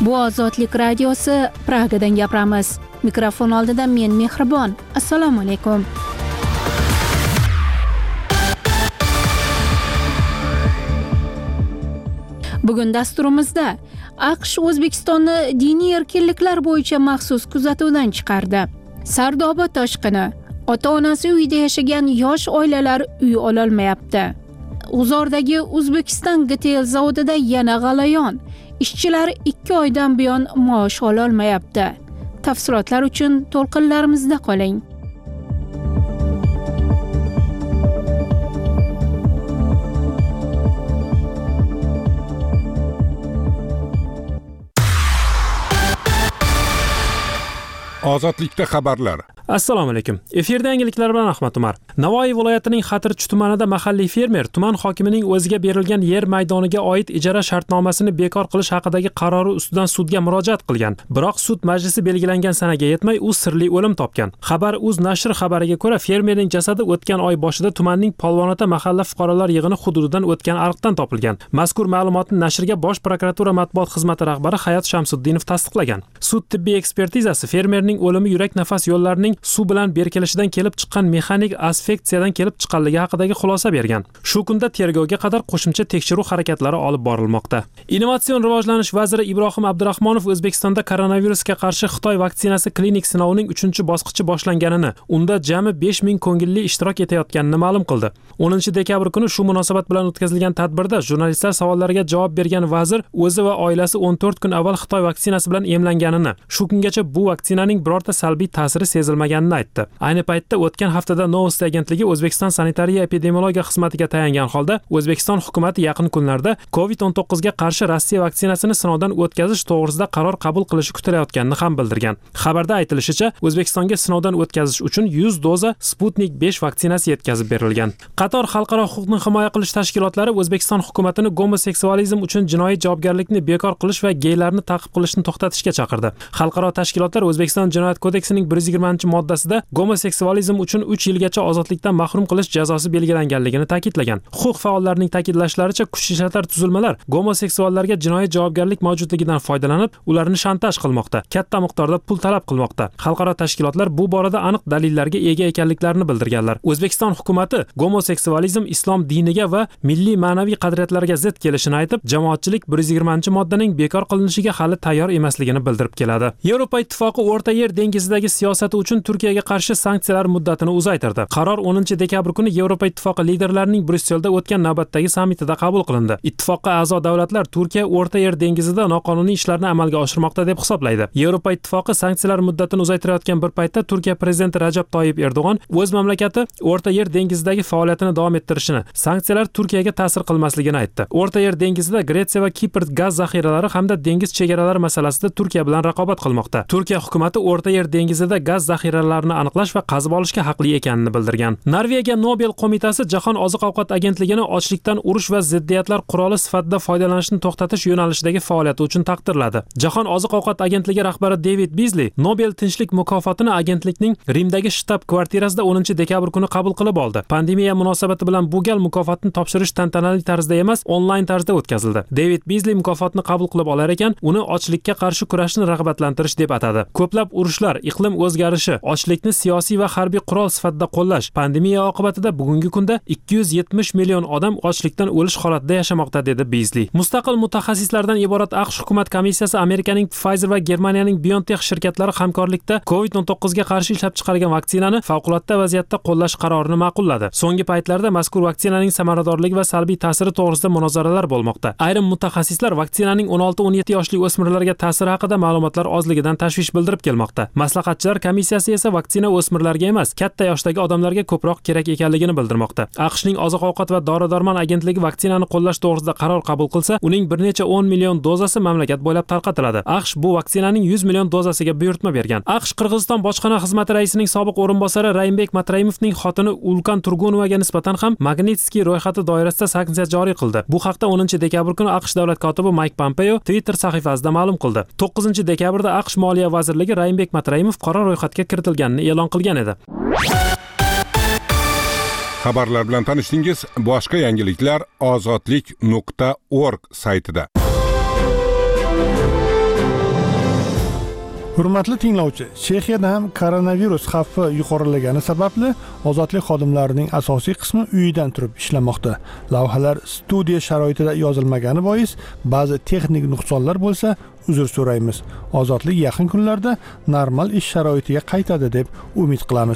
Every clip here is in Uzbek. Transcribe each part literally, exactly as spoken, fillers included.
Bu Ozodlik radiosi, Pragadan gapiramiz. Mikrofon oldida men Mehribon. Assalomu alaykum. Bugun dasturimizda AQSh O'zbekistonni diniy erkinliklar bo'yicha maxsus kuzatuvdan chiqardi. Sardoba toshqini. Ota-onasi uyda yashagan yosh oilalar uy ololmayapti. G'uzordagi O'zbekiston G T L zavodida yana g'alayon. Ishchilar ikki oydan buyon maosh ololmayapti. Tafsilotlar uchun to'lqinlarimizda qoling. Ozodlikda xabarlar. Assalomu alaykum. Efirda yangiliklar bilan Ahmad Umar. Navoiy viloyatining Xatirchi tumanida mahalliy fermer tuman hokimining o'ziga berilgan yer maydoniga oid ijara shartnomasini bekor qilish haqidagi qarori ustidan sudga murojaat qilgan. Biroq sud majlisi belgilangan sanaga yetmay u sirli o'lim topgan. Xabar uz nashr xabariga ko'ra, fermerning jasadi o'tgan oy boshida tumanning Polvonota mahalla fuqarolar yig'ini hududidan o'tgan ariqdan topilgan. Mazkur ma'lumotni nashrga Bosh prokuratura matbuot xizmati rahbari Hayot Shamsuddinov tasdiqlagan. Sud tibbiy ekspertizasi fermerning o'limi yurak-nafas yo'llarining suv bilan berkilishidan kelib chiqqan mexanik asfiksiyadan kelib chiqqanligi haqidagi xulosa bergan. Shu kunda tergovga qadar qo'shimcha tekshiruv harakatlari olib borilmoqda. Innovatsion rivojlanish vaziri Ibrohim Abdurahmonov O'zbekistonda koronavirusga qarshi Xitoy vaksinasi klinik sinovining uchinchi bosqichi boshlanganini, unda jami besh ming ko'ngilli ishtirok etayotganini ma'lum qildi. o'ninchi dekabr kuni shu munosabat bilan o'tkazilgan tadbirda jurnalistlar savollariga javob bergan vazir o'zi va oilasi o'n to'rt kun avval Xitoy vaksinasi bilan emlanganini, shu kungacha bu vaksinaning birorta salbiy ta'siri sezilmaganini aytdi. Ayni paytda o'tgan haftada Novosti agentligi O'zbekiston sanitariya epidemiologiya xizmatiga tayangan holda O'zbekiston hukumatı yaqin kunlarda covid o'n to'qqiz ga qarshi Rossiya vaksinasini sinovdan o'tkazish to'g'risida qaror qabul qilishi kutilayotganini ham bildirgan. Xabarda aytilishicha, O'zbekistonga sinovdan o'tkazish uchun yuz doza Sputnik besh vaksinasi yetkazib berilgan. Qator xalqaro huquqni himoya qilish tashkilotlari O'zbekiston hukumatini gomoseksualizm uchun jinoiy javobgarlikni bekor qilish va geylarni ta'qib qilishni to'xtatishga chaqirdi. Xalqaro tashkilotlar O'zbekiston jinoyat kodeksining bir yuz yigirmanchi moddasida gomoseksualizm uchun uch yilgacha ozodlikdan mahrum qilish jazosi belgilanganligini ta'kidlagan. Huquq faollarining ta'kidlashlaricha, kuch ishlatar tuzilmalar gomoseksuallarga jinoiy javobgarlik mavjudligidan foydalanib, ularni shantaj qilmoqda, katta miqdorda pul talab qilmoqda. Xalqaro tashkilotlar bu borada aniq dalillarga ega ekanliklarini bildirganlar. O'zbekiston hukumatı gomoseksualizm islom diniga va milliy ma'naviy qadriyatlarga zid kelishini aytib, jamoatchilik bir yuz yigirmanchi moddaning bekor qilinishiga hali tayyor emasligini bildirib keladi. Yevropa ittifoqi O'rta Yer dengizidagi siyosati uchun Turkiyaga qarshi sanksiyalar muddatini uzaytirdi. Qaror o'ninchi dekabr kuni Yevropa ittifoqi liderlarining Bryusselda o'tgan navbatdagi sammitida qabul qilindi. Ittifoqqa a'zo davlatlar Turkiya O'rta Yer dengizida noqonuniy ishlarni amalga oshirmoqda deb hisoblaydi. Yevropa ittifoqi sanksiyalar muddatini uzaytirayotgan bir paytda Turkiya prezidenti Rajab Toyyib Erdo'g'on o'z mamlakati O'rta Yer dengizidagi faoliyatini davom ettirishini, sanksiyalar Turkiyaga ta'sir qilmasligini aytdi. O'rta Yer dengizida Gretsiya va Kipr gaz zaxiralari hamda dengiz chegaralari masalasida Turkiya bilan raqobat qilmoqda. Turkiya hukumatı O'rta Yer dengizida gaz zaxiralarini aniqlash va qazib olishga haqli ekanini bildirgan. Norvegiya Nobel qo'mitasi Jahon oziq-ovqat agentligini ochlikdan urush va ziddiyatlar quroli sifatida foydalanishni to'xtatish yo'nalishidagi faoliyati uchun taqdirladi. Jahon oziq-ovqat agentligi rahbari David Beasley Nobel tinchlik mukofotini agentlikning Rimdagi shtab-kvartirasida o'ninchi dekabr kuni qabul qilib oldi. Pandemiya munosabati bilan bu gal mukofotni topshirish tantanali tarzda emas, onlayn tarzda o'tkazildi. David Beasley mukofotni qabul qilib olar ekan, uni ochlikka qarshi kurashni rag'batlantirish deb atadi. Ko'plab urushlar, iqlim o'zgarishi, ochlikni siyosiy va harbiy qurol sifatida qo'llash, pandemiya oqibatida bugungi kunda ikki yuz yetmish million odam ochlikdan o'lish holatida yashamoqda, dedi Beasley. Mustaqil mutaxassislardan iborat AQSh hukumat komissiyasi Amerikaning Pfizer va Germaniyaning BioNTech shirkatlari hamkorlikda covid o'n to'qqiz ga qarshi ishlab chiqargan vaksinani favqulodda vaziyatda qo'llash qarorini ma'qulladi. So'nggi paytlarda mazkur vaksinaning samaradorligi va salbiy ta'siri to'g'risida munozaralar bo'lmoqda. Ayrim mutaxassislar vaksinaning o'n olti o'n yetti yoshli o'smirlarga ta'siri haqida ma'lumotlar ozligidan tashvish bildirib kelmoqda. Maslahatchilar komissiyasi esa vaksina o'smirlarga emas, katta yoshdagi odamlarga ko'proq kerak ekanligini bildirmoqda. AQShning oziq-ovqat va dori-darmon agentligi vaksinani qo'llash to'g'risida qaror qabul qilsa, uning bir necha o'n million dozasi mamlakat bo'ylab tarqatiladi. AQSh bu vaksinaning yuz million dozasiga buyurtma bergan. AQSh Qirg'iziston bojxona xizmati raisining sobiq o'rinbosari Raimbek Matraimovning xotini Ulkan Turgunovaga nisbatan ham Magnitsky ro'yxati doirasida sanksiya joriy qildi. Bu haqda o'ninchi dekabr kuni AQSh davlat kotibi Mike Pompeo Twitter sahifasida ma'lum qildi. to'qqizinchi dekabrda AQSh Moliya vazirligi Raimbek Matraimov qora ro'yxatga kiritilganini e'lon qilgan edi. Xabarlar bilan tanishdingiz. Boshqa yangiliklar ozodlik nuqta org saytida. Hurmatli tinglovchi, Chexiyada ham koronavirus xavfi yuqorilagani sababli ozodlik xodimlarining asosiy qismi uyidan turib ishlamoqda. Lavhalar studiya sharoitida yozilmagani bois ba'zi texnik nuqsonlar bo'lsa, uzr so'raymiz. Ozodlik yaqin kunlarda normal ish sharoitiga qaytadi deb umid qilamiz.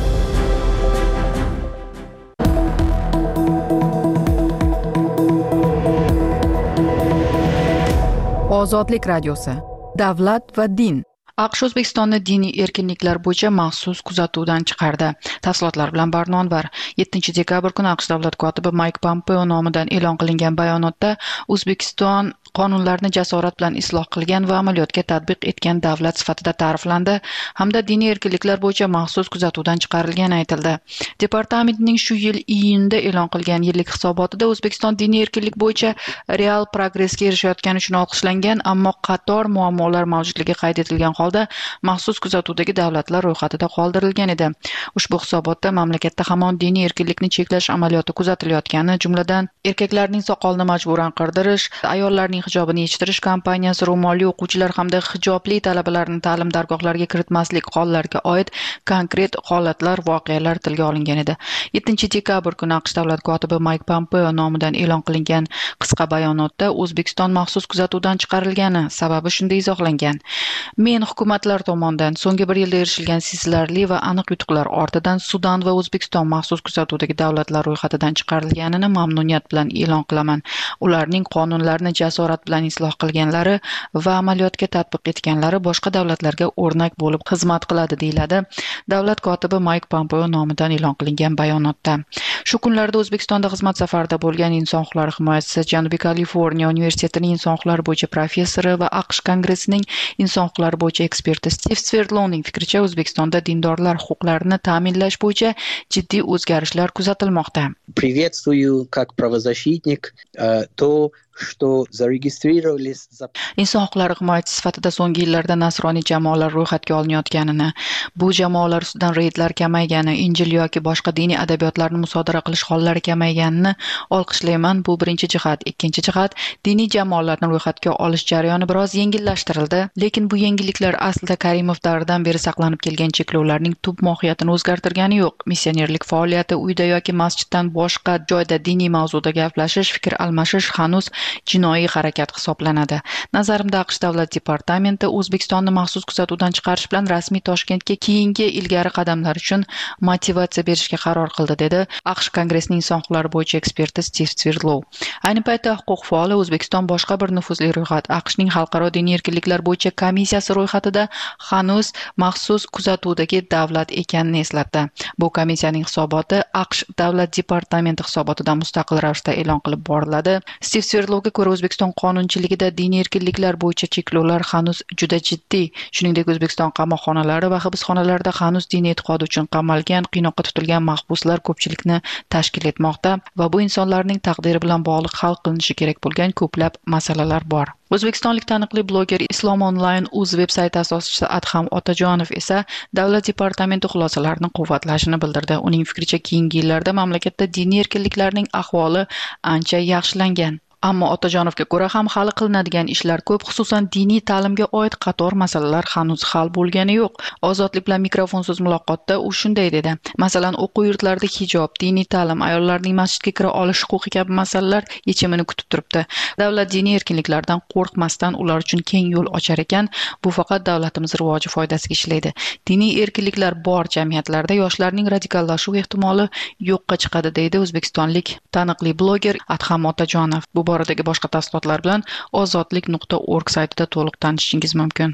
Ozodlik radiosi. Davlat va din. AQSh O'zbekistonni diniy erkinliklar bo'yicha maxsus kuzatuvdan chiqardi. Tafsilotlar bilan Barno Anvar. yettinchi dekabr kuni AQSh davlat kotibi Mike Pompeo nomidan e'lon qilingan bayonotda O'zbekiston qonunlarni jasorat bilan isloh qilgan va amaliyotga tatbiq etgan davlat sifatida ta'riflandi hamda diniy erkinliklar bo'yicha maxsus kuzatuvdan chiqarilgani aytildi. Departamentning shu yil iyunda e'lon qilgan yillik hisobotida O'zbekiston diniy erkinlik bo'yicha real progressga erishayotgani uchun olqishlangan, ammo qator muammolar mavjudligi qayd etilgan holda maxsus kuzatuvdagi davlatlar ro'yxatida qoldirilgan edi. Ushbu hisobotda mamlakatda hamon diniy erkinlikni cheklash amaliyoti kuzatilayotgani, jumladan erkaklarning soqolini majburan qirdirish, ayollarning hijobini yechtirish kampaniyasi, ro'molli o'quvchilar hamda hijobli talabalarni ta'lim dargohlariga kiritmaslik hollariga oid konkret holatlar, voqealar tilga olingan edi. yettinchi dekabr kuni AQSh davlat kotibi Mike Pompeo nomidan e'lon qilingan qisqa bayonotda O'zbekiston maxsus kuzatuvdan chiqarilgani sababi shunday izohlangan. Men hukumatlar tomonidan so'nggi bir yilda erishilgan sezilarli va aniq yutuqlar ortidan Sudan va O'zbekiston maxsus kuzatuvdagi davlatlar ro'yxatidan chiqarilganini mamnuniyat bilan e'lon qilaman. Ularning qonunlarni jasorat bilan isloh qilganlari va amaliyotga tatbiq etganlari boshqa davlatlarga o'rnak bo'lib xizmat qiladi, deyiladi davlat kotibi Mike Pompeo nomidan e'lon qilingan bayonotda. Shu kunlarda O'zbekistonda xizmat safarida bo'lgan inson huquqlari himoyachisi, Janubiy Kaliforniya universitetining inson huquqlari bo'yicha professori va AQSh kongressining inson huquqlari bo'yicha eksperti Steve Sverdlovning fikricha, O'zbekistonda dindorlar huquqlarini ta'minlash bo'yicha jiddiy o'zgarishlar kuzatilmoqda. Приветствую как правозащитник то, что зарегистрировались. Inson huquqlari himoyachisi sifatida so'nggi yillarda nasroniy jamoalar ro'yxatga olinayotganini, bu jamoalar ustidan reydlar kamaygani, Injil yoki boshqa diniy adabiyotlarni musodara qilish hollari kamayganini olqishlayman. Bu birinchi jihat. Ikkinchi jihat, diniy jamoalarni ro'yxatga olish jarayoni biroz yengillashtirildi, lekin bu yengilliklar aslida Karimov davridan beri saqlanib kelgan cheklovlarning tub mohiyatini o'zgartirgani yo'q. Missionerlik faoliyati, uyda yoki masjiddan boshqa joyda diniy mavzuda gaplashish, fikr almashish hanuz jinoiy harakat hisoblanadi. Nazarimda AQSh davlat departamenti O'zbekistonni maxsus kuzatuvdan chiqarish bilan rasmiy Toshkentga keyingi ilgari qadamlar uchun motivatsiya berishga qaror qildi, dedi AQSh kongressining inson huquqlari bo'yicha eksperti Steve Sverdlov. Ayni paytda huquq faoli O'zbekiston boshqa bir nufuzli ro'yxat, AQShning xalqaro diniy erkinliklar bo'yicha komissiyasi ro'yxatida hanuz maxsus kuzatuvdagi davlat ekanini eslatdi. Bu komissiyaning hisoboti AQSh davlat departamenti hisobotidan mustaqil ravishda e'lon qilib boriladi. Steve Sverdlovga ko'ra, O'zbekiston qonunchiligida diniy erkinliklar bo'yicha cheklovlar hanuz juda jiddiy. Shuningdek, O'zbekiston qamoqxonalari va hibsxonalarida hanuz diniy e'tiqodi uchun qamalgan, qiynoqqa tutilgan mahbuslar ko'pchilikni tashkil etmoqda va bu insonlarning taqdiri bilan bog'liq hal qilinishi kerak bo'lgan ko'plab masalalar bor. O'zbekistonlik taniqli bloger Islom Online uz veb-sayti asoschisi Adham Otajonov esa davlat departamenti xulosalarini quvvatlashini bildirdi. Uning fikricha, keyingi yillarda mamlakatda diniy erkinliklarning ahvoli ancha yaxshilangan. Ammo Otajonovga ko'ra ham hali qilinadigan ishlar ko'p, xususan diniy ta'limga oid qator masalalar hanuz hal bo'lgani yo'q. Ozodlik bilan mikrofonsiz muloqotda u shunday dedi. Masalan, o'quv yurtlarida hijob, diniy ta'lim, ayollarning masjidga kira olish huquqi kabi masalalar yechimini kutib turibdi. Davlat diniy erkinliklardan qo'rqmasdan ular uchun keng yo'l ochar ekan. Bu faqat davlatimiz rivoji foydasiga ishlaydi. Diniy erkinliklar bor jamiyatlarda yoshlarning radikallashuv ehtimoli yo'qqa chiqadi, deydi o'zbekistonlik taniqli bloger Adham Otajonov. Bu boradagi boshqa tafsilotlar bilan ozodlik nuqta org saytida to'liq tanishishingiz mumkin.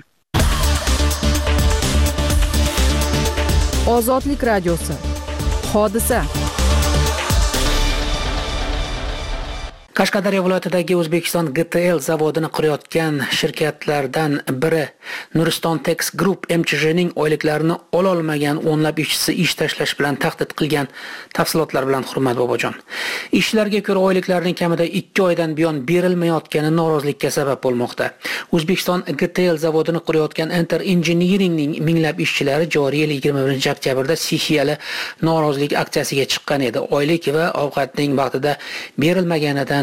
Ozodlik radiosi. Hodisa. Qashqadaryo viloyatidagi O'zbekiston G T L zavodini qurayotgan shirkatlardan biri Nuriston Tex Group M Ch J'ning oyliklarini ola olmagan o'nlab ishchisi ish tashlash bilan tahdid qilgan. Tafsilotlar bilan Hurmat Bobojon. Ishchilarga ko'ra oyliklarning kamida ikki oydan buyon berilmayotgani norozilikka sabab bo'lmoqda. O'zbekiston G T L zavodini qurayotgan Enter Engineeringning minglab ishchilari joriy yil yigirma birinchi oktyabrda sessiyali norozilik aksiyasiga chiqqan edi. Oylik va ovqatning vaqtida berilmaganidan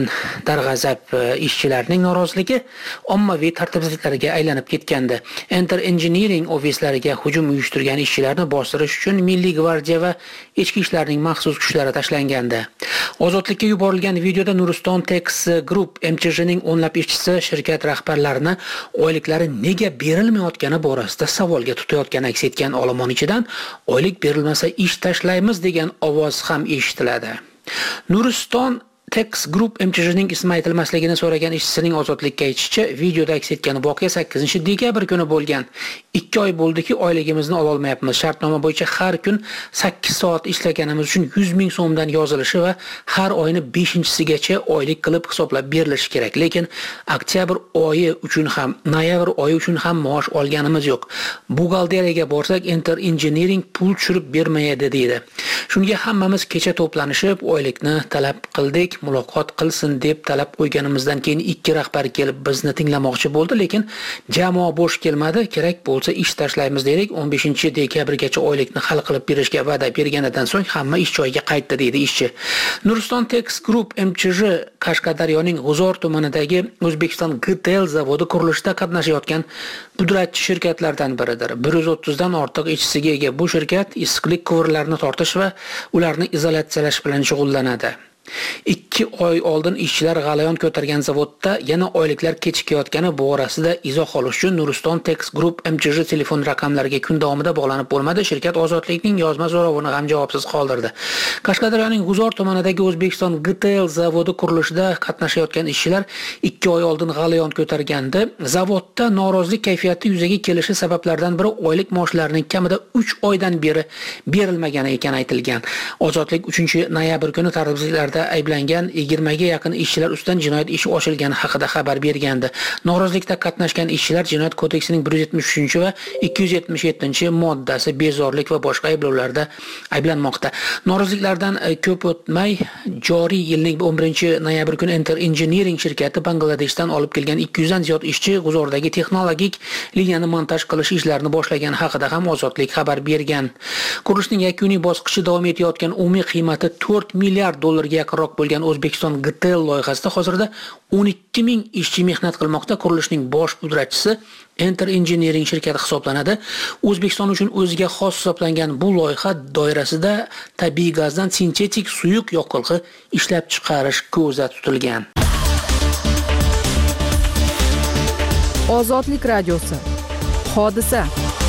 darg'azab ishchilarning noroziligi ommaviy tartibsizliklarga aylanib ketgandi. Enter Engineering ofislariga hujum uyushtirgan ishchilarni bostirish uchun Milliy gvardiya va ichki ishlarning maxsus kuchlari tashlangandi. Ozodlikka yuborilgan videoda Nuriston Tex Group M Ch J'ning o'nlab ishchisi shirkat rahbarlarini oyliklari nega berilmayotgani borasida savolga tutayotgani aks etgan olomon ichidan oylik berilmasa ish tashlaymiz degan ovoz ham eshitiladi. Nuriston Tex Group M Ch J'ning ismi aytilmasligini so'ragan ishchisining ozodlikka aytishicha, videoda aks etgan voqea sakkizinchi dekabr kuni bo'lgan. ikki oy bo'ldiki, oyligimizni ola olmayapmiz. Shartnoma bo'yicha har kun sakkiz soat ishlaganimiz uchun yuz ming so'mdan yozilishi va har oyni beshinchisigacha oylik qilib hisoblab berilishi kerak. Lekin oktyabr oyi uchun ham, noyabr oyi uchun ham maosh olganimiz yo'q. Buxgalteriyaga borsak, Enter Engineering pul tushirib bermaydi deydi. Shunga hammamiz kecha to'planishib, oylikni talab qildik. Muloqot qilsin deb talab qo'yganimizdan keyin ikki rahbar kelib bizni tinglamoqchi bo'ldi, lekin jamoa bo'sh kelmadi. Kerak bo'lsa ish tashlaymiz dedik. o'n beshinchi dekabrgacha oylikni hal qilib berishga va'da berganidan so'ng hamma ish joyiga qaytdi deydi ishchi. Nuriston Tex Group M Ch J Qashqadaryoning G'uzor tumanidagi O'zbekiston G T L zavodi qurilishida qatnashayotgan pudratchi shirkatlardan biridir. bir yuz o'ttizdan ortiq ishchisiga ega bu shirkat issiqlik quvurlarini tortish va ularni izolyatsiyalash bilan shug'ullanadi. ikki oy oldin ishchilar g'alayon ko'targan zavodda yana oyliklar kechikayotgani borasida izoh olish uchun Nuriston Tex Group M Ch J telefon raqamlariga kun davomida bog'lanib bo'lmadi. Shirkat ozodlikning yozma so'rovini ham javobsiz qoldirdi. Qashqadaryoning G'uzor tumanidagi O'zbekiston G T L zavodi qurilishida qatnashayotgan ishchilar ikki oy oldin g'alayon ko'targandi. Zavodda norozilik kayfiyati yuzaga kelishi sabablaridan biri oylik maoshlarining kamida uch oydan beri berilmagani ekani aytilgan. Ozodlik uchinchi noyabr kuni tartibsizliklarda ayblangan yigirmaga yaqin ishchilar ustidan jinoyat ishi ochilgani haqida xabar bergandi. Norozilikda qatnashgan ishchilar Jinoyat kodeksining bir yuz yetmish uchinchi va ikki yuz yetmish yettinchi moddasi bezorilik va boshqa ayblovlarda ayblanmoqda. Noroziliklardan ko'p o'tmay joriy yilning o'n birinchi noyabr kuni Enter Engineering shirkati Bangladeshdan olib kelgan ikki yuzdan ziyod ishchi G'uzordagi texnologik liniyani montaj qilish ishlarini boshlagani haqida ham Ozodlik xabar bergan. Qurilishning yakuniy bosqichi davom etayotgan, umumiy qiymati to'rt milliard dollarga yaqinroq bo'lgan O'zbekiston G T L loyihasida hozirda o'n ikki ming ishchi mehnat qilmoqda. Qurilishning bosh pudratchisi Enter Engineering shirkati hisoblanadi. O'zbekiston uchun o'ziga xos hisoblangan bu loyiha doirasida tabiiy gazdan sintetik suyuq yoqilg'i ishlab chiqarish ko'zda tutilgan. Ozodlik radiosi. Hodisa.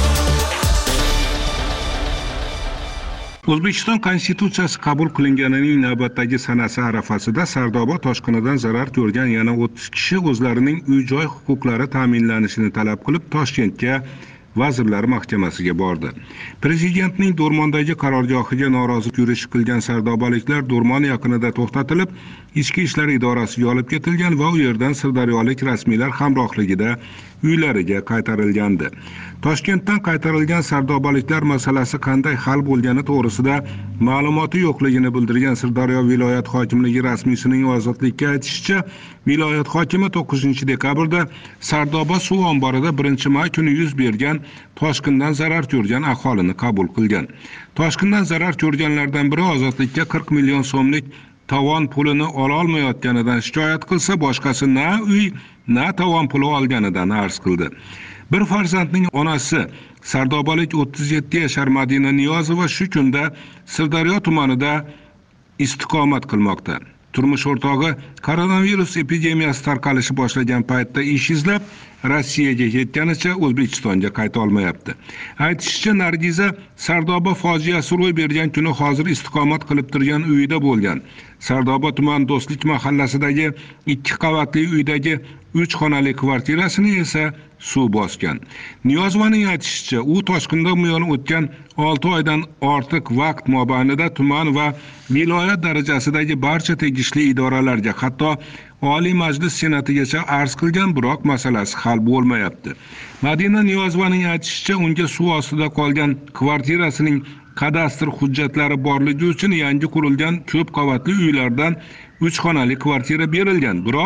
O'zbekiston Konstitutsiyasi qabul qilinganining navbatdagi sanasi arafasida Sardoba toshqinidan zarar ko'rgan yana o'ttiz kishi o'zlarining uy-joy huquqlari ta'minlanishini talab qilib Toshkentga Vazirlar Mahkamasiga bordi. Prezidentning Do'rmondagi qarorgohiga norozilik yurishi qilgan sardobaliklar Do'rmon yaqinida to'xtatilib, Ichki ishlar idorasiga olib ketilgan va u yerdan sirdaryolik rasmiylar hamrohligida uylariga qaytarilgandi. Toshkentdan qaytarilgan sardobaliklar masalasi qanday hal bo'lgani to'g'risida ma'lumoti yo'qligini bildirgan Sirdaryo viloyat hokimligi rasmiysining Ozodlikka aytishicha, viloyat hokimi to'qqizinchi dekabrda Sardoba suv omborida birinchi may kuni yuz bergan toshqindan zarar ko'rgan aholini qabul qilgan. Toshqindan zarar ko'rganlardan biri Ozodlikka qirq million so'mlik tovon pulini ola olmayotganidan shikoyat qilsa, boshqasi na uy, na tovon puli olganidan arz qildi. Bir farzandning onasi Sardobalik o'ttiz yetti yashar Madina Niyozova shu kunda Sirdaryo tumanida istiqomat qilmoqda. Turmush o'rtog'i koronavirus epidemiyasi tarqalishi boshlagan paytda ish izlab Rossiyaga yetganicha O'zbekistonga qayta olmayapti. Aytishicha, Nargiza Sardoba fojiasi ro'y bergan kuni hozir istiqomat qilib turgan uyida bo'lgan. Sardoba tuman Do'stlik mahallasidagi ikki qavatli uydagi uch xonali kvartirasini esa suv bosgan. Niyozovaning aytishicha, u toshqindan buyon o'tgan olti oydan ortiq vaqt mobaynida tuman va viloyat darajasidagi barcha tegishli idoralarga, hatto Oliy Majlis Senatigacha arz qilgan, biroq masalasi hal bo'lmayapti. Madina Niyozovaning aytishicha, unga suv ostida qolgan kvartirasining kadastr hujjatlari borligi uchun yangi qurilgan ko'p qavatli uylardan uch xonali kvartira berilgan, biroq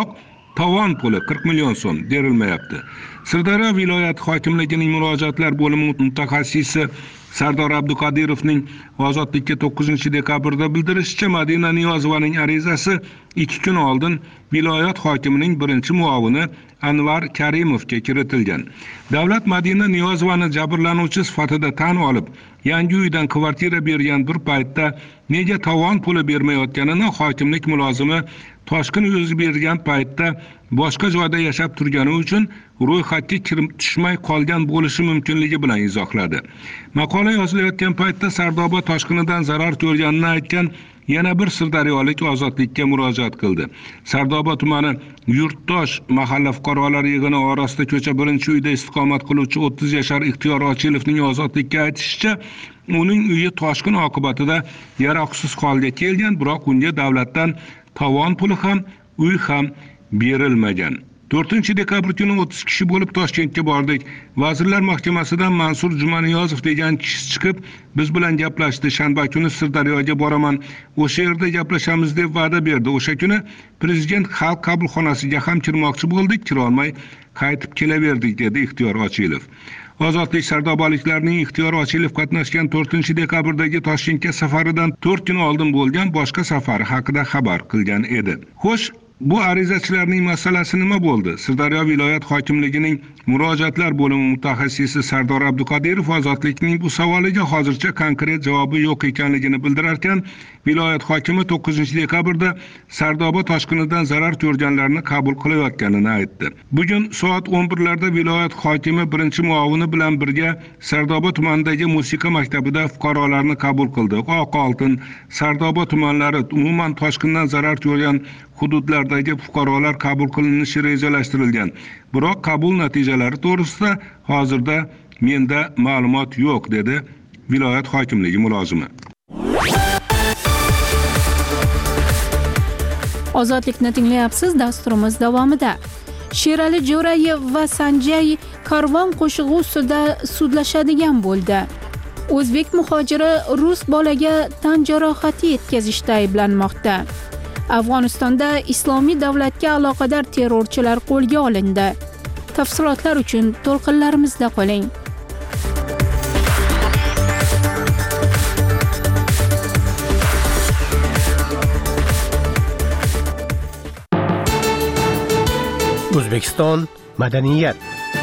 tovon puli qirq million so'm berilmayapti. Sirdaryo viloyati hokimligining murojaatlar bo'limi mutaxassisi Sardor Abdukadirovning Ozodlikka to'qqizinchi dekabrda bildirishicha, Madina Niyozovaning arizasi ikki kun oldin viloyat hokimining birinchi muavini Anvar Karimovga kiritilgan. Davlat Madina Niyozovani jabrlanuvchi sifatida tan olib, yangi uydan kvartira bergan bir paytda nega tovon puli bermayotganini hokimlik mulozimi toshqin yuz bergan paytda boshqa joyda yashab turgani uchun ro'yxatga kirib tushmay qolgan bo'lishi mumkinligi bilan izohladi. Maqola yozilayotgan paytda Sardoba toshqinidan zarar ko'rganini aytgan yana bir sirdaryolik Ozodlikka murojaat qildi. Sardoba tumani Yurtdosh mahalla fuqarolar yig'ini orasida ko'cha birinchi uyda istiqomat qiluvchi o'ttiz yashar Ixtiyor Ochilovning Ozodlikka aytishicha, uning uyi toshqin oqibatida yaroqsiz holga kelgan, biroq unga davlatdan tovon puli ham, uy ham berilmagan. to'rtinchi dekabr kuni o'ttiz kishi bo'lib Toshkentga bordik. Vazirlar Mahkamasidan Mansur Jumaniyozov degan kishi chiqib, biz bilan gaplashdi. Shanba kuni Sirdaryoga boraman, o'sha yerda gaplashamiz deb va'da berdi. O'sha kuni prezident xalq qabulxonasiga ham kirmoqchi bo'ldik, kira olmay qaytib kelaverdik, dedi Ixtiyor Ochilov. Ozodlik sardobaliklarning Ixtiyor Ochilov qatnashgan to'rtinchi dekabrdagi Toshkentga safaridan to'rt kun oldin bo'lgan boshqa safari haqida xabar qilgan edi. Xo'sh, bu arizachilarning masalasi nima bo'ldi? Sirdaryo viloyat hokimligining murojaatlar bo'limi mutaxassisi Sardor Abduqodirov Ozodlikning bu savoliga hozircha konkret javobi yo'q ekanligini bildirarkan, viloyat hokimi to'qqizinchi dekabrda Sardoba toshqinidan zarar ko'rganlarni qabul qilayotganini aytdi. Bugun soat o'n birlarda viloyat hokimi birinchi muavini bilan birga Sardoba tumanidagi musiqa maktabida fuqarolarni qabul qildi. Oqoltin, Sardoba tumanlari umuman toshqindan zarar ko'rgan hududlardagi fuqarolar qabul qilinishi rejalashtirilgan. Biroq qabul natijalari to'g'risida hozirda menda ma'lumot yo'q, dedi viloyat hokimligi mulozimi. Ozodlikni tinglayapsiz. Dasturimiz davomida Sherali Jo'rayev va Sanjay Karvon qo'shig'i ustida sudlashadigan bo'ldi. O'zbek muhojiri rus bolaga tan jarohati yetkazishda ayblanmoqda. Afg'onistonda Islomiy davlatga aloqador terrorchilar qo'lga olindi. Tafsilotlar uchun to'lqinlarimizda qoling. O'zbekiston madaniyat.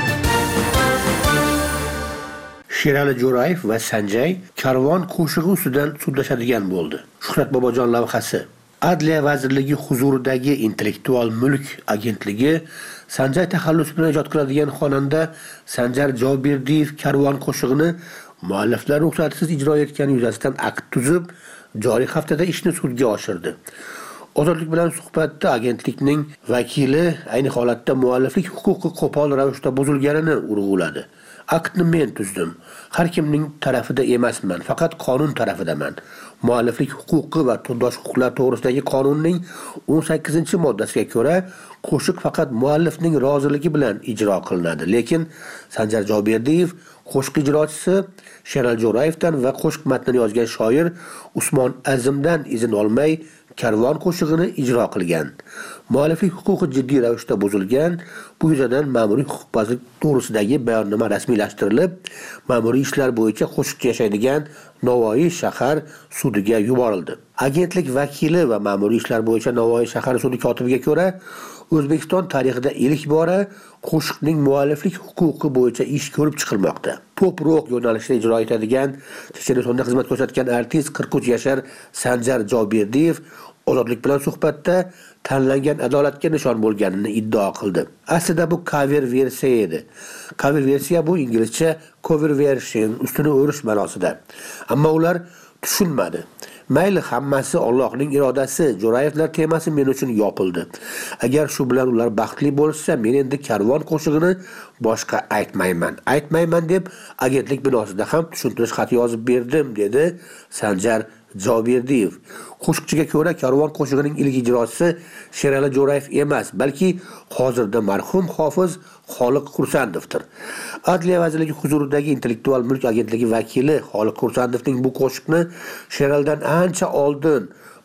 Sherali Jo'rayev va Sanjay Karvon qo'shig'i ustidan sudlashadigan bo'ldi. Shuhrat Bobojon lavhasi. Adliya vazirligi huzuridagi Intellektual mulk agentligi Sanjay taxallusi bilan ijod qiladigan xonanda Sanjar Joberdiyev Karvon qo'shig'ini mualliflar ruxsatisiz ijro etgani yuzasidan akt tuzib, joriy haftada ishni sudga oshirdi. Ozodlik bilan suhbatda agentlikning vakili ayni holatda mualliflik huquqi qo'pol ravishda buzilganini urg'uladi. Aktni men tuzdim. Har kimning tarafida emasman, faqat qonun tarafidaman. Mualliflik huquqi va turdosh huquqlar to'g'risidagi qonunning o'n sakkizinchi moddasiga ko'ra qo'shiq faqat muallifning roziligi bilan ijro qilinadi. Lekin Sanjar Joberdiyev qo'shiq ijrochisi Sherali Jo'rayevdan va qo'shiq matnini yozgan shoir Usmon Azimdan izn olmay Karvon qo'shig'ini ijro qilgan. Mualliflik huquqi jiddiy ravishda buzilgan. Bu yuzasidan ma'muriy huquqbozlik to'g'risidagi bayonnoma rasmiylashtirilib, ma'muriy ishlar bo'yicha qo'shiqchi yashaydigan Navoiy shahar sudiga yuborildi. Agentlik vakili va ma'muriy ishlar bo'yicha Navoiy shahar sudi kotibiga ko'ra, O'zbekiston tarixida ilk bora qo'shiqning mualliflik huquqi bo'yicha ish ko'rib chiqilmoqda. Pop rock yo'nalishida ijro etadigan, Chechenistonda xizmat ko'rsatgan artist qirq uch yashar Sanjar Joberdiyev Ozodlik bilan suhbatda tanlangan adolatga nishon bo'lganini iddao qildi. Aslida bu cover versiya edi. Cover versiya bu inglizcha cover version, ustini o'rish ma'nosida. Ammo ular tushunmadi. Mayli, hammasi Allohning irodasi. Jo'rayevlar temasi men uchun yopildi. Agar shu bilan ular baxtli bo'lsa, men endi Karvon qo'shig'ini boshqa aytmayman. Aytmayman deb agentlik binosida ham tushuntirish xati yozib berdim, dedi Sanjar Joberdiyev. Qo'shiqchiga ko'ra Karvon qo'shig'ining ilk ijrochisi Sherali Jo'rayev emas, balki hozirda marhum hofiz Xoliq Qursandovdir. Adliya vazirligi huzuridagi Intellektual mulk agentligi vakili Xoliq Qursandovning bu qo'shiqni Sheralidan ancha oldin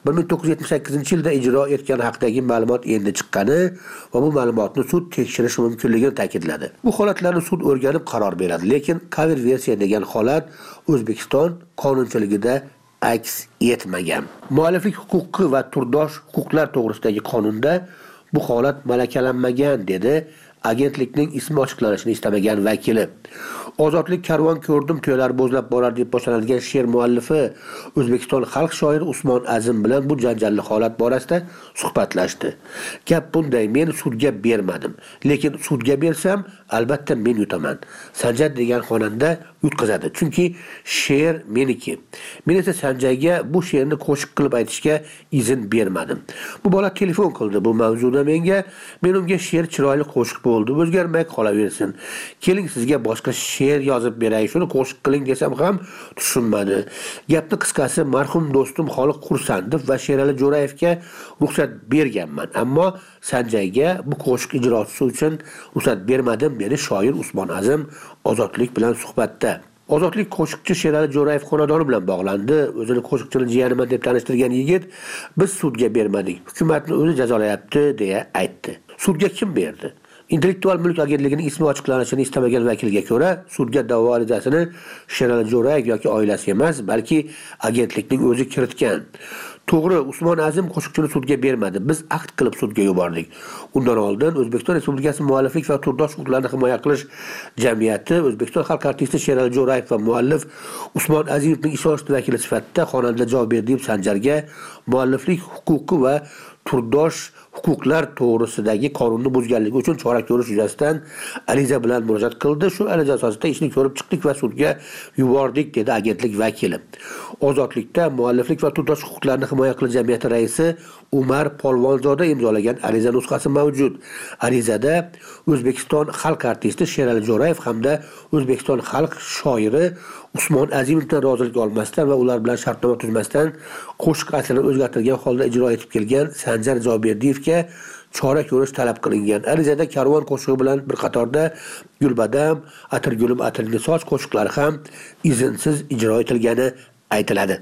bir ming to'qqiz yuz yetmish sakkizinchi yilda ijro etgani haqidagi ma'lumot endi chiqqani va bu ma'lumotni sud tekshirishi mumkinligini ta'kidladi. Bu holatlarni sud o'rganib qaror beradi, lekin cover versiya degan holat O'zbekiston qonunchiligida aks etmagan. Mualliflik huquqi va turdosh huquqlar to'g'risidagi qonunda bu holat malakalanmagan dedi agentlikning ismi ochiqlanishini istamagan vakili. Ozodlik karvon ko'rdim to'ylar bo'zlab borar deb boshlanadigan she'r muallifi O'zbekiston xalq shoiri Usmon Azim bilan bu janjalli holat borasida suhbatlashdi. Gap bunday: men sudga bermadim, lekin sudga bersam albatta men yutaman. Sanjay degan xonanda yutqazadi, chunki she'r meniki. Men esa Sanjayga bu she'rni qo'shiq qilib aytishga izn bermadim. Bu bola telefon qildi bu mavzuda menga, men unga she'r chiroyli qo'shiq bo'ldi, o'zgarmay qolaversin. Keling sizga boshqa she'r yozib beray, shuni qo'shiq qiling desam ham tushunmadi. Gapni qisqasi, marhum do'stim Xoliq Qursandov va Sherali Jo'rayevga ruxsat berganman, ammo Sanjayga bu qo'shiq ijrosi uchun ruxsat bermadim dedi shoir Usmon Azim Ozodlik bilan suhbatda. Ozodlik qo'shiqchi Sherali Jo'rayev xonadoni bilan bog'landi. O'zini qo'shiqchini jiyaniman deb tanishtirgan yigit biz sudga bermadik, hukumatni o'zi jazolayapti deya aytdi. Sudga kim berdi? Intellektual mulk agentligining ismi ochiqlanishini istamagan vakilga ko'ra, sudga da'vo arizasini Sherali Jo'rayev yoki oilasi emas, balki agentlikning o'zi kiritgan. To'g'ri, Usmon Azim qo'shiqchini sudga bermadi. Biz aqd qilib sudga yubordik. Undan oldin O'zbekiston Respublikasi mualliflik va turdosh huquqlarini himoya qilish jamiyati O'zbekiston xalq artisti Sherali Jo'rayev va muallif Usmon Azimovning ishonchli vakili sifatida xonanda Javoberdiyev Sanjarga mualliflik huquqi va turdosh huquqlar to'g'risidagi qonunni buzganligi uchun chora ko'rish yuzasidan ariza bilan murojaat qildi. Shu ariza asosida ishni ko'rib chiqdik va sudga yubordik dedi agentlik vakili. Ozodlikda mualliflik va turdosh huquqlarini himoya qilish jamiyati raisi Umar Polvonzoda imzolagan ariza nusxasi mavjud. Arizada O'zbekiston xalq artisti Sherali Jo'rayev hamda O'zbekiston xalq shoiri Usmon Azimovdan rozilik olmasdan va ular bilan shartnoma tuzmasdan qo'shiq aslini o'zgartirgan holda ijro etib kelgan Sanjar Javorberdiyevga chora ko'rish talab qilingan. Arizada karvon qo'shig'i bilan bir qatorda Gulbadam, Atirgulim atirni soch qo'shiqlari ham izinsiz ijro etilgani aytiladi.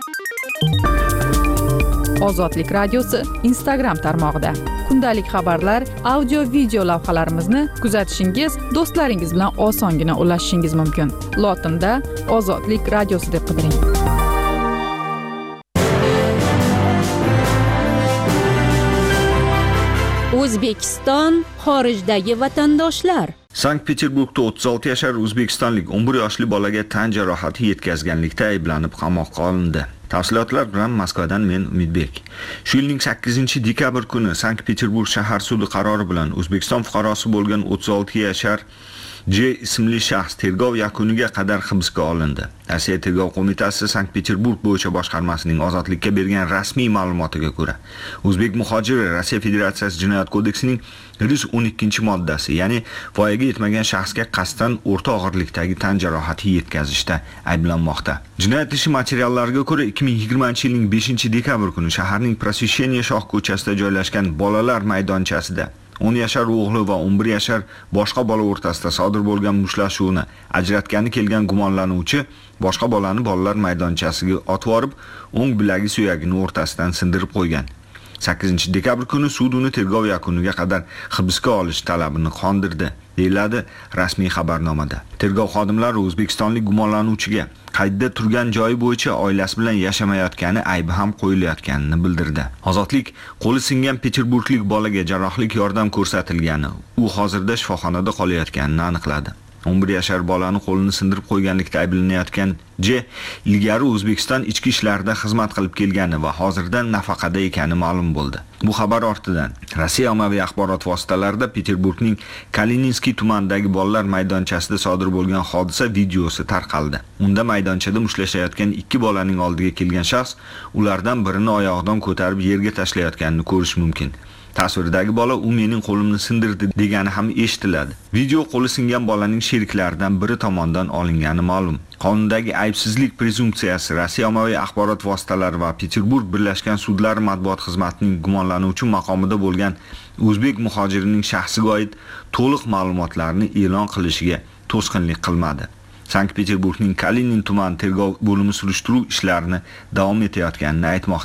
Ozodlik radiosi Instagram tarmog'ida kundalik xabarlar, audio video lavhalarimizni kuzatishingiz, do'stlaringiz bilan osongina ulashishingiz mumkin. Lotinda Ozodlik radiosi deb qidiring. O'zbekiston xorijdagi vatandoshlar. Sankt-Peterburgda o'ttiz olti yashar o'zbekistonlik o'n bir yoshli bolaga tan jarohati yetkazganlikda ayblanib qamoqqa olindi. Tafsilotlar bilan Moskvadan men Umidbek. Shu yilning sakkizinchi dekabr kuni Sankt-Peterburg shahar sudi qarori bilan O'zbekiston fuqarosi bo'lgan o'ttiz olti yashar J ismli shaxs tergov yakuniga qadar hibsga olindi. Rossiya Tergov qo'mitasi Sankt-Peterburg bo'yicha boshqarmasining ozodlikka bergan rasmiy ma'lumotiga ko'ra, o'zbek muhojiri Rossiya Federatsiyasi Jinoyat kodeksining yuz o'n ikkinchi moddasi, ya'ni voyaga yetmagan shaxsga qasddan o'rta og'irlikdagi tan jarohati yetkazishda ayblanmoqda. Jinoyat ishi materiallariga ko'ra ikki ming yigirmanchi yilning beshinchi dekabr kuni shaharning Prosvesheniya shoh ko'chasida joylashgan bolalar maydonchasida o'n yashar o'g'li va o'n bir yashar boshqa bola o'rtasida sodir bo'lgan mushtlashuvni ajratgani kelgan gumonlanuvchi boshqa bolani bolalar maydonchasiga otib olib, o'ng bilagi suyagini o'rtasidan sindirib qo'ygan. sakkizinchi dekabr kuni sud uni tergov yakuniga qadar hibsga olish talabini qondirdi, deyiladi rasmiy xabarnomada. Tergov xodimlari o'zbekistonlik gumonlanuvchiga qaydda turgan joyi bo'yicha oilasi bilan yashamayotgani aybi ham qo'yilayotganini bildirdi. Ozodlik qo'li singan peterburglik bolaga jarrohlik yordam ko'rsatilgani, u hozirda shifoxonada qolayotganini aniqladi. o'n bir yashar bolani qo'lini sindirib qo'yganlikda ayblanayotgan J ilgari O'zbekiston ichki ishlarida xizmat qilib kelgani va hozirda nafaqada ekani ma'lum bo'ldi. Bu xabar ortidan Rossiya ommaviy axborot vositalarida Peterburgning Kalininskiy tumanidagi bolalar maydonchasida sodir bo'lgan hodisa videosi tarqaldi. Unda maydonchada mushtlashayotgan ikki bolaning oldiga kelgan shaxs ulardan birini oyog'idan ko'tarib yerga tashlayotganini ko'rish mumkin. Tasvirdagi bola u mening qo'limni sindirdi degani ham eshitiladi. Video qo'li singan bolaning sheriklaridan biri tomonidan olingani ma'lum. Qonundagi aybsizlik prezumpsiyasi Rossiya ommaviy axborot vositalari va Peterburg birlashgan sudlari matbuot xizmatining gumonlanuvchi maqomida bo'lgan o'zbek muhojirining shaxsiga oid to'liq ma'lumotlarni e'lon qilishiga to'sqinlik qilmadi. Sankt-Peterburgning Kalinin tuman tergov bo'limi surishtiruv ishlarini davom etayotganini aytmoqda.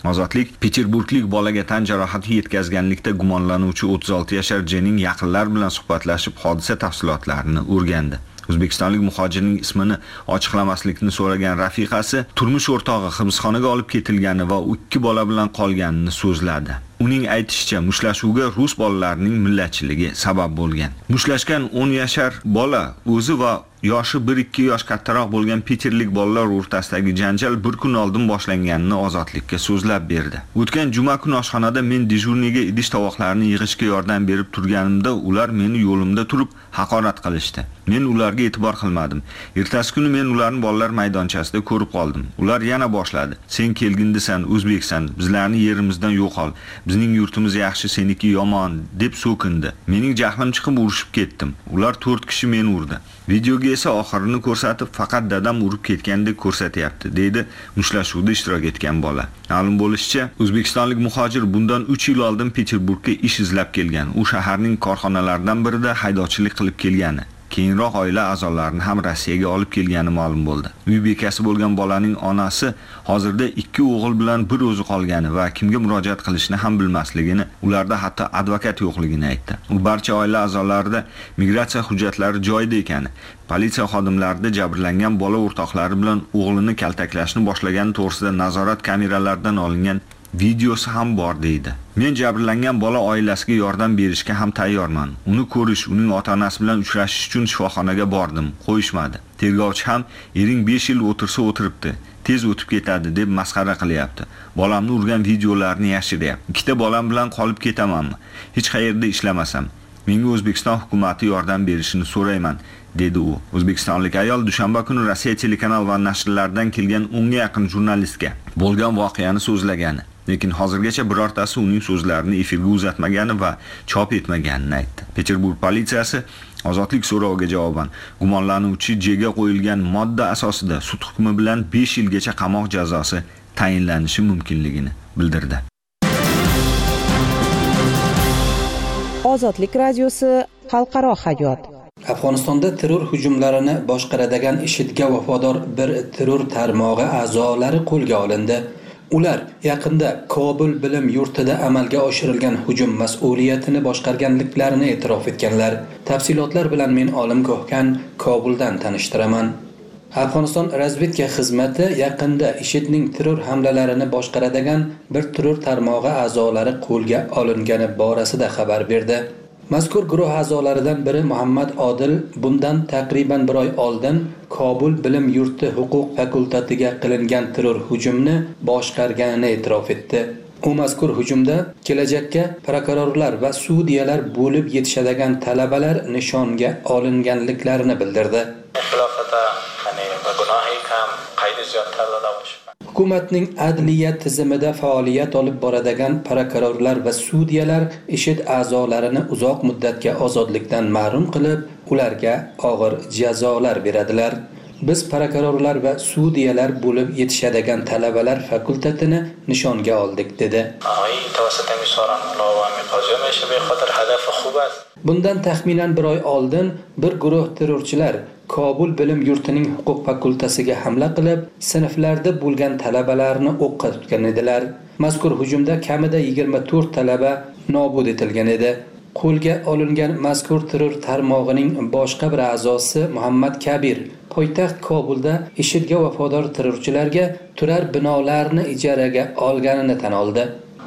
Ozodlik Peterburglik bolaga tan jarohati yetkazganlikda gumonlanuvchi o'ttiz olti yashar Jening yaqinlar bilan suhbatlashib, hodisa tafsilotlarini o'rgandi. O'zbekistonlik muhojirning ismini ochiqlamaslikni so'ragan rafiqasi turmush o'rtog'i hibsxonaga olib ketilgani va ikki bola bilan qolganini so'zladi. Uning aytishicha, mushtlashuvga rus bolalarining millatchiligi sabab bo'lgan. Mushlashgan o'n yashar bola o'zi va yoshi bir ikki yosh kattaroq bo'lgan Peterlik bolalar o'rtasidagi janjal bir kun oldin boshlanganini Ozodlikka so'zlab berdi. O'tgan juma kuni oshxonada men dejurniga idish tovoqlarini yig'ishga yordam berib turganimda ular meni yo'limda turib haqorat qilishdi. Men ularga e'tibor qilmadim. Ertasi kuni men ularni bolalar maydonchasida ko'rib qoldim. Ular yana boshladi. Sen kelgindisan, o'zbeksan, bizlarni yerimizdan yo'qol. Bizning yurtimiz yaxshi, seniki yomon deb so'kindi. Mening jahlim chiqib urishib ketdim. Ular to'rt kishi meni urdi. Videoga esa oxirini ko'rsatib, faqat dadam urib ketgandek ko'rsatyapti, deydi mushtlashuvda ishtirok etgan bola. Ma'lum bo'lishicha, o'zbekistonlik muhojir bundan uch yil oldin Peterburgga ish izlab kelgan. U shaharning korxonalaridan birida haydovchilik qilib kelgani. Keyinroq oila a'zolarini ham Rossiyaga olib kelgani ma'lum bo'ldi. Uy bekasi bo'lgan bolaning onasi hozirda ikki o'g'il bilan bir o'zi qolgani va kimga murojaat qilishni ham bilmasligini, ularda hatto advokat yo'qligini aytdi. U barcha oila a'zolarida migratsiya hujjatlari joyida ekani, politsiya xodimlarida jabrlangan bola o'rtoqlari bilan o'g'lini kaltaklashni boshlagani to'g'risida nazorat kameralaridan olingan videosi ham bor deydi. Men jabrlangan bola oilasiga yordam berishga ham tayyorman. Uni ko'rish, uning ota-onasi bilan uchrashish uchun shifoxonaga bordim, qo'yishmadi. Tergovchi ham ering besh yil o'tirsa o'tiribdi, tez o'tib ketadi deb masxara qilyapti. Bolamni urgan videolarni yashiryapti. Ikkita bolam bilan qolib ketamanmi? Hech qayerda ishlamasam. Menga O'zbekiston hukumatı yordam berishini so'rayman, dedi u. O'zbekistonlik ayol dushanba kuni Rossiya telekanal va nashrlardan kelgan o'nga yaqin jurnalistga bo'lgan voqeani so'zlagani. Lekin hozirgacha birortasi uning so'zlarini efirga uzatmagani va chop etmaganini aytdi. Peterburg politsiyasi Ozodlik so'roviga javoban gumonlanuvchi Jga qo'yilgan modda asosida sud hukmi bilan besh yilgacha qamoq jazosi tayinlanishi mumkinligini bildirdi. Ozodlik radiosi xalqaro hayot. Afg'onistonda terror hujumlarini boshqaradigan IShIDga vafodor bir terror tarmog'i a'zolari qo'lga olindi. Ular yaqinda Kobul bilim yurtida amalga oshirilgan hujum mas'uliyatini boshqarganliklarini e'tirof etganlar. Tafsilotlar bilan men Olim Ko'hkan Kobuldan tanishtiraman. Afg'oniston razvedka xizmati yaqinda IShIDning terror hamlalarini boshqaradigan bir terror tarmog'i a'zolari qo'lga olingani borasida xabar berdi. Mazkur guruh a'zolaridan biri Muhammad Odil bundan taqriban bir oy oldin Kobul bilim yurti huquq fakultatiga qilingan terror hujumni boshqarganini e'tirof etdi. U mazkur hujumda kelajakka prokurorlar va sudyalar bo'lib yetishadigan talabalar nishonga olinganliklarini bildirdi. Hukumatning adliya tizimida faoliyat olib boradigan prokurorlar va sudyalar IShID a'zolarini uzoq muddatga ozodlikdan mahrum qilib, ularga og'ir jazolar beradilar. Biz prokurorlar va sudyalar bo'lib yetishadigan talabalar fakultatini nishonga oldik, dedi. Bundan taxminan bir oy oldin bir guruh terrorchilar Kobul bilim yurtining huquq fakultasiga hamla qilib, sinflarda bo'lgan talabalarni o'qqa tutgan edilar. Mazkur hujumda kamida yigirma to'rt talaba nobud etilgan edi. Qo'lga olingan mazkur terror tarmog'ining boshqa bir a'zosi Muhammad Kabir poytaxt Kobulda IShIDga vafodor terrorchilarga turar binolarni ijaraga olganini tan oldi.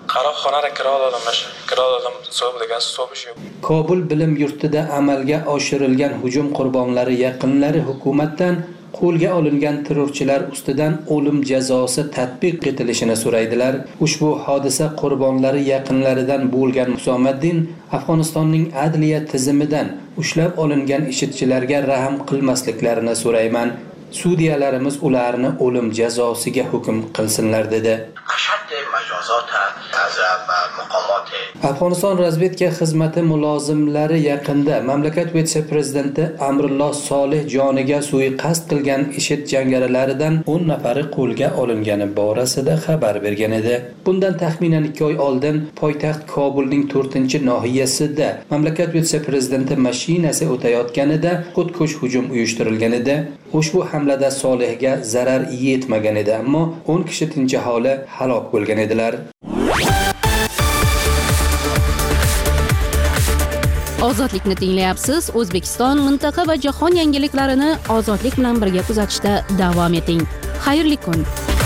Kobul bilim yurtida amalga oshirilgan hujum qurbonlari yaqinlari hukumatdan qo'lga olingan terrorchilar ustidan o'lim jazosi tatbiq etilishini so'raydilar. Ushbu hodisa qurbonlari yaqinlaridan bo'lgan Husomaddin Afg'onistonning adliya tizimidan ushlab olingan IShIDchilarga rahm qilmasliklarini so'rayman. Sudyalarimiz ularni o'lim jazosiga hukm qilsinlar, dedi. Afg'oniston razvedka xizmati mulozimlari yaqinda mamlakat vitse-prezidenti Amrulloh Solih joniga suiqasd qilgan IShID jangarilaridan o'n nafari qo'lga olingani borasida xabar bergan edi. Bundan taxminan ikki oy oldin poytaxt Kobulning to'rtinchi nohiyasida mamlakat vitse-prezidenti mashinasi o'tayotganida xudkush hujum uyushtirilgan edi. Ushbu hamlada Solihga zarar yetmagan edi, ammo o'n kishi tinch aholi halok bo'lgan edilar. Ozodlikni tinglayapsiz. O'zbekiston, mintaqa va jahon yangiliklarini ozodlik bilan birga kuzatishda davom eting. Xayrli kun.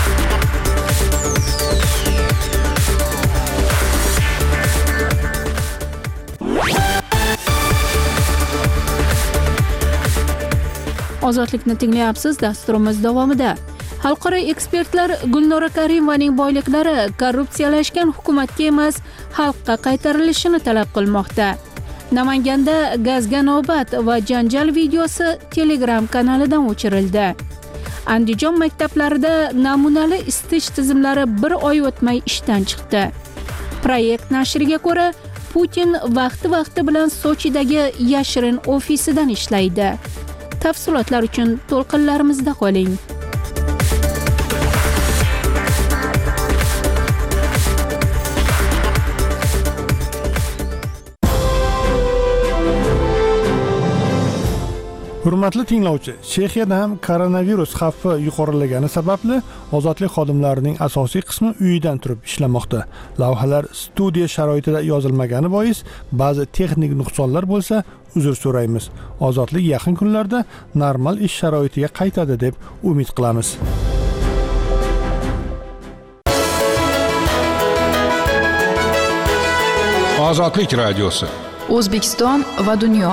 Ozodlikni tinglayapsiz. Dasturimiz davomida xalqaro ekspertlar Gulnora Karimovaning boyliklari korrupsiyalashgan hukumatga emas, xalqqa qaytarilishini talab qilmoqda. Namanganda gazga navbat va janjal videosi Telegram kanalidan o'chirildi. Andijon maktablarida namunali isitish tizimlari bir oy o'tmay ishdan chiqdi. Proyekt nashriga ko'ra, Putin vaqti-vaqti bilan Sochidagi yashirin ofisidan ishlaydi. Tafsilotlar uchun to'lqinlarimizda qoling. Hurmatli tinglovchi, Chexiyada ham koronavirus xavfi yuqorilagani sababli ozodlik xodimlarining asosiy qismi uyidan turib ishlamoqda. Lavhalar studiya sharoitida yozilmagani bois ba'zi texnik nuqsonlar bo'lsa, uzr so'raymiz. Ozodlik yaqin kunlarda normal ish sharoitiga qaytadi deb umid qilamiz. Ozodlik radiosi. O'zbekiston va dunyo.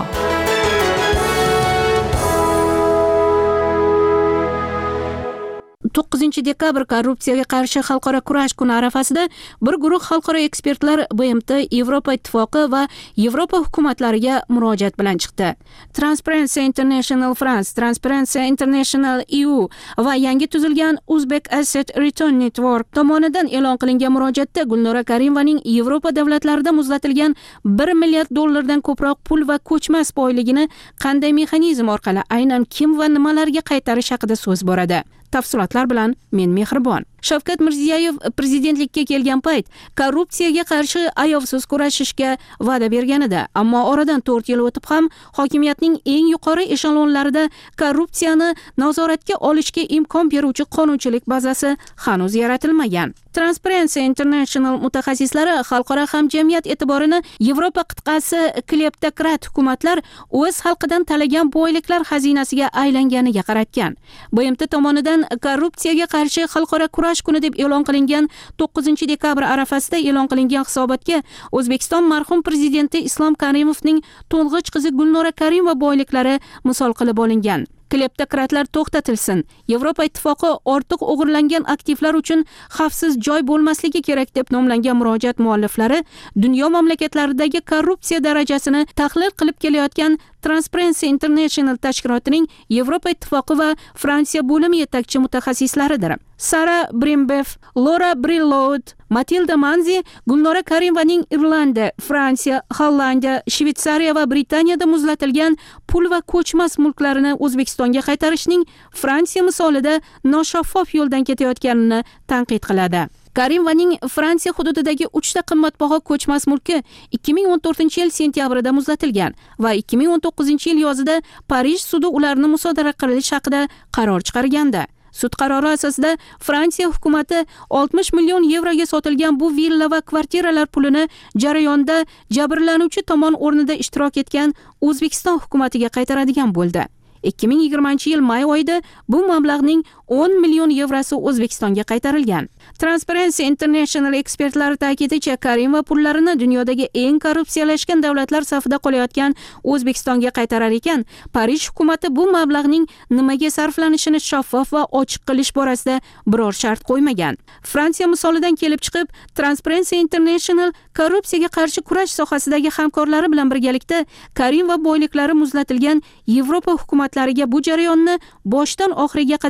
to'qqizinchi dekabr korrupsiyaga qarshi xalqaro kurash kuni arafasida bir guruh xalqaro ekspertlar B M T, Yevropa ittifoqi va Yevropa hukumatlariga murojaat bilan chiqdi. Transparency International France, Transparency International E U va yangi tuzilgan Uzbek Asset Return Network tomonidan e'lon qilingan murojaatda Gulnora Karimovaning Yevropa davlatlarida muzlatilgan bir milliard dollardan ko'proq pul va ko'chmas boyligini qanday mexanizm orqali aynan kim va nimalarga qaytarish haqida so'z boradi. Tafsilotlar bilan men Mehribon. Shavkat Mirziyoyev prezidentlikka kelgan payt korrupsiyaga qarshi ayovsiz kurashishga va'da berganida, ammo oradan to'rt yil o'tib ham hokimiyatning eng yuqori eshelonlarida korrupsiyani nazoratga olishga imkon beruvchi qonunchilik bazasi hanuz yaratilmagan. Transparency International mutaxassislari xalqaro hamjamiyat e'tiborini Yevropa qit'asi kleptokrat hukumatlar o'z xalqidan talagan boyliklar xazinasiga aylanganiga qaratgan. B M T tomonidan korrupsiyaga qarshi xalqaro kurash kuni deb e'lon qilingan to'qqizinchi dekabr arafasida e'lon qilingan hisobotga O'zbekiston marhum prezidenti Islom Karimovning to'ng'ich qizi Gulnora Karimova boyliklari misol qilib olingan. Kleptokratlar to'xtatilsin. Yevropa ittifoqi ortiq o'g'irlangan aktivlar uchun xavfsiz joy bo'lmasligi kerak deb nomlangan murojaat mualliflari dunyo mamlakatlaridagi korrupsiya darajasini tahlil qilib kelayotgan Transparency International tashkilotining Yevropa ittifoqi va Fransiya bo'limi yetakchi mutaxassislaridir. Sara Brimbev, Laura Brilloud, Matilda Manzi Gulnora Karimovaning Irlandiya, Fransiya, Hollandiya, Shvetsariya va Britaniyada muzlatilgan pul va ko'chmas mulklarini O'zbekistonga qaytarishning Fransiya misolida noshaffof yo'ldan ketayotganini tanqid qiladi. Karimovaning Fransiya hududidagi uchta qimmatbaho ko'chmas mulki ikki ming o'n to'rtinchi yil sentyabrida muzlatilgan va ikki ming o'n to'qqizinchi yil yozida Parij sudi ularni musodara qilish haqida qaror chiqargandi. Sud qarori asosida Fransiya hukumatati oltmish million yevroga sotilgan bu villa va kvartiralar pulini jarayonda jabrlanuvchi tomon o'rnida ishtirok etgan O'zbekiston hukumatiga qaytaradigan bo'ldi. ikki ming yigirmanchi yil may oyida bu mablag'ning o'n million yevrosi O'zbekistonga qaytarilgan. Transparency International ekspertlari ta'kidincha, Karimova pullarini dunyodagi eng korrupsiyalashgan davlatlar safida qolayotgan O'zbekistonga qaytarar ekan, Parij hukumati bu mablag'ning nimaga sarflanishini shaffof va ochiq qilish borasida biror shart qo'ymagan. Fransiya misolidan kelib chiqib, Transparency International korrupsiyaga qarshi kurash sohasidagi hamkorlari bilan birgalikda Karimova boyliklari muzlatilgan Yevropa hukumatlariga bu jarayonni boshdan oxiriga qadar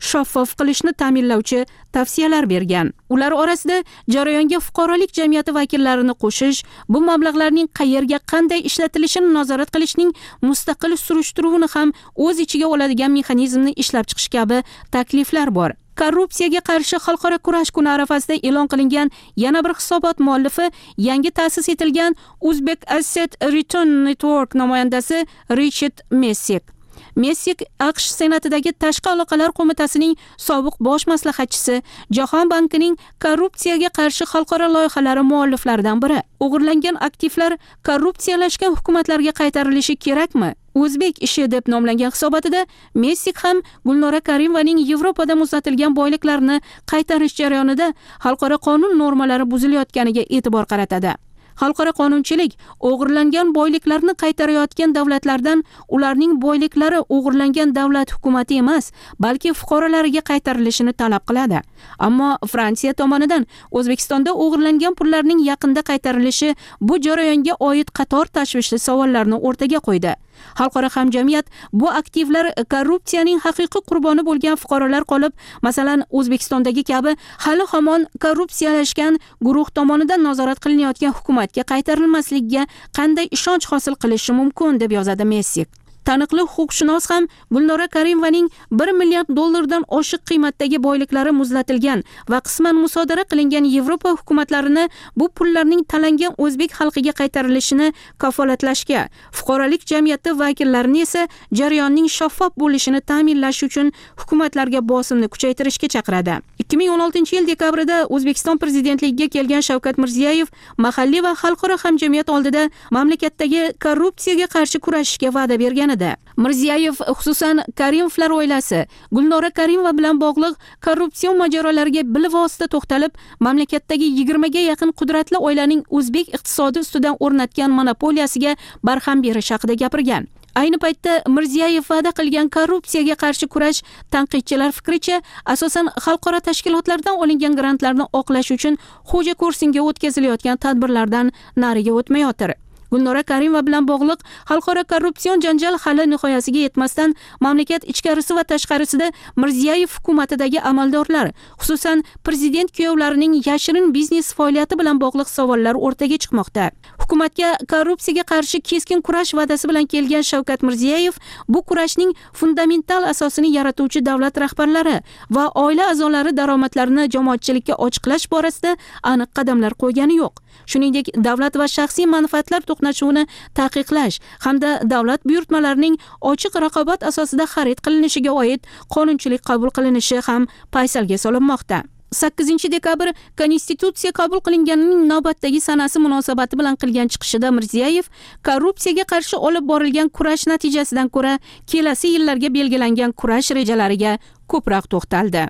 shaffof qilishni ta'minlovchi tavsiyalar bergan. Ular orasida jarayonga fuqarolik jamiyati vakillarini qo'shish, bu mablag'larning qayerga qanday ishlatilishini nazorat qilishning mustaqil surishtiruvini ham o'z ichiga oladigan mexanizmni ishlab chiqish kabi takliflar bor. Korrupsiyaga qarshi xalqaro kurash kuni arafasida e'lon qilingan yana bir hisobot muallifi yangi ta'sis etilgan Uzbek Asset Return Network namoyandasi Richard Messik. Messik AQSh Senatidagi Tashqi aloqalar qo'mitasining sobiq bosh maslahatchisi, Jahon bankining korrupsiyaga qarshi xalqaro loyihalari mualliflaridan biri. O'g'irlangan aktivlar korrupsiyalashgan hukumatlarga qaytarilishi kerakmi? O'zbek ishi deb nomlangan hisobotida Messik ham Gulnora Karimovaning Yevropada muzlatilgan boyliklarini qaytarish jarayonida xalqaro qonun normalari buzilayotganiga e'tibor qaratadi. Xalqaro qonunchilik o'g'irlangan boyliklarni qaytarayotgan davlatlardan ularning boyliklari o'g'irlangan davlat hukumati emas, balki fuqarolariga qaytarilishini talab qiladi. Ammo Fransiya tomonidan O'zbekistonda o'g'irlangan pullarning yaqinda qaytarilishi bu jarayonga oid qator tashvishli savollarni o'rtaga qo'ydi. Xalqaro hamjamiyat bu aktivlar korrupsiyaning haqiqiy qurboni bo'lgan fuqarolar qolib, masalan, O'zbekistondagi kabi hali hamon korrupsiyalashgan guruh tomonidan nazorat qilinayotgan hukumatga qaytarilmasligiga qanday ishonch hosil qilishi mumkin deb yozadi Messik. Taniqli huquqshunos ham Gulnora Karimovaning bir milliard dollardan oshiq qiymatdagi boyliklari muzlatilgan va qisman musodara qilingan Yevropa hukumatlarini bu pullarning talangan o'zbek xalqiga qaytarilishini kafolatlashga, fuqarolik jamiyati vakillarini esa jarayonning shaffof bo'lishini ta'minlash uchun hukumatlarga bosimni kuchaytirishga chaqiradi. ikki ming o'n oltinchi yil dekabrida O'zbekiston prezidentligiga kelgan Shavkat Mirziyoyev mahalliy va xalqaro hamjamiyat oldida mamlakatdagi korrupsiyaga qarshi kurashishga va'da bergan edi. Mirziyoyev xususan Karimovlar oilasi, Gulnora Karimova bilan bog'liq korrupsiya mojarolariga bilvosita to'xtalib, mamlakatdagi yigirma ga yaqin qudratli oilaning o'zbek iqtisodi ustidan o'rnatgan monopoliyasiga barham berish haqida gapirgan. Ayni paytda Mirziyoyev va'da qilgan korrupsiyaga qarshi kurash tanqidchilar fikricha asosan xalqaro tashkilotlardan olingan grantlarni oqlash uchun xo'ja kursinga o'tkazilayotgan tadbirlardan nariga o'tmayotir. Gulnora Karimova bilan bog'liq xalqaro korrupsion janjal hali nihoyasiga yetmasdan mamlakat ichkarisi va tashqarisida Mirziyoyev hukumatidagi amaldorlar, xususan prezident kuyovlarining yashirin biznes faoliyati bilan bog'liq savollar o'rtaga chiqmoqda. Hukumatga korrupsiyaga qarshi keskin kurash va'dasi bilan kelgan Shavkat Mirziyoyev bu kurashning fundamental asosini yaratuvchi davlat rahbarlari va oila a'zolari daromadlarini jamoatchilikka ochiqlash borasida aniq qadamlar qo'ygani yo'q. Shuningdek, davlat va shaxsiy manfaatlar to'qnashuvini taqiqlash hamda davlat buyurtmalarining ochiq raqobat asosida xarid qilinishiga oid qonunchilik qabul qilinishi ham paysalga solinmoqda. sakkizinchi dekabr Konstitutsiya qabul qilinganining navbatdagi sanasi munosabati bilan qilgan chiqishida Mirziyoyev korrupsiyaga qarshi olib borilgan kurash natijasidan ko'ra kelasi yillarga belgilangan kurash rejalariga ko'proq to'xtaldi.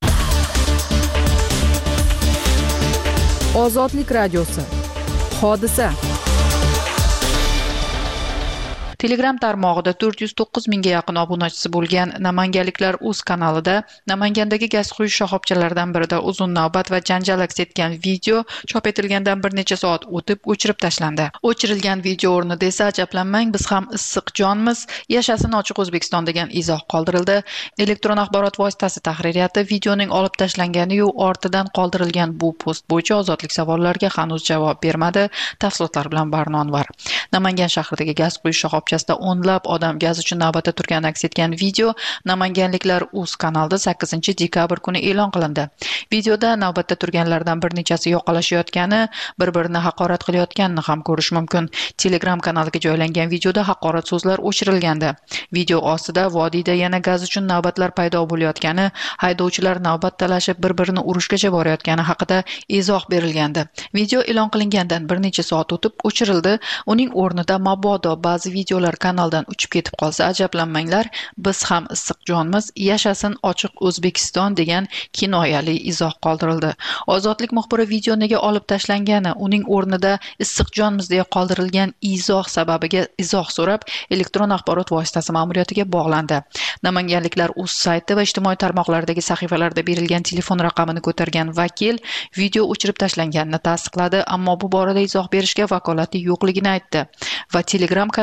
Ozodlik radiosi. Hodisa. Telegram tarmog'ida to'rt yuz to'qqiz mingga yaqin obunachisi bo'lgan Namanganliklar uz kanalida Namangandagi gaz quyish shoxobchalaridan birida uzun navbat va janjal aks etgan video chop etilgandan bir necha soat o'tib o'chirib tashlandi. O'chirilgan video o'rnida esa ajablanmang, biz ham issiq jonmiz, yashasin ochiq O'zbekiston degan izoh qoldirildi. Elektron axborot vositasi tahririyati videoning olib tashlangani-yu ortidan qoldirilgan bu post bo'yicha ozodlik savollariga hanuz javob bermadi. Tafsilotlar bilan Barnonvar. Namangan shahridagi gaz quyish shoxobchalari o'nlab odam gaz uchun navbatda turgani aks etgan video Namanganliklar uz kanalida sakkizinchi dekabr kuni e'lon qilindi. Videoda navbatda turganlardan bir nechasi yoqalashayotgani, bir-birini haqorat qilayotganini ham ko'rish mumkin. Telegram kanaliga joylangan videoda haqorat so'zlar o'chirilgandi. Video ostida vodiyda yana gaz uchun navbatlar paydo bo'layotgani, haydovchilar navbat talashib bir-birini urushgacha borayotgani haqida izoh berilgandi. Video e'lon qilingandan bir necha soat o'tib o'chirildi. Uning o'rnida mabodo ba'zi video kanaldan uchib ketib qolsa ajablanmanglar, biz ham issiq jonmiz, yashasin ochiq O'zbekiston degan kinoyali izoh qoldirildi. Ozodlik muxbiri video nega olib tashlangani, uning o'rnida issiq jonmiz deya qoldirilgan izoh sababiga izoh so'rab, elektron axborot vositasi ma'muriyatiga bog'landi. Namanganliklar uz sayti va ijtimoiy tarmoqlardagi sahifalarda berilgan telefon raqamini ko'targan vakil video o'chirib tashlanganini tasdiqladi, ammo bu borada izoh berishga vakolati yo'qligini aytdi va Telegram kanalining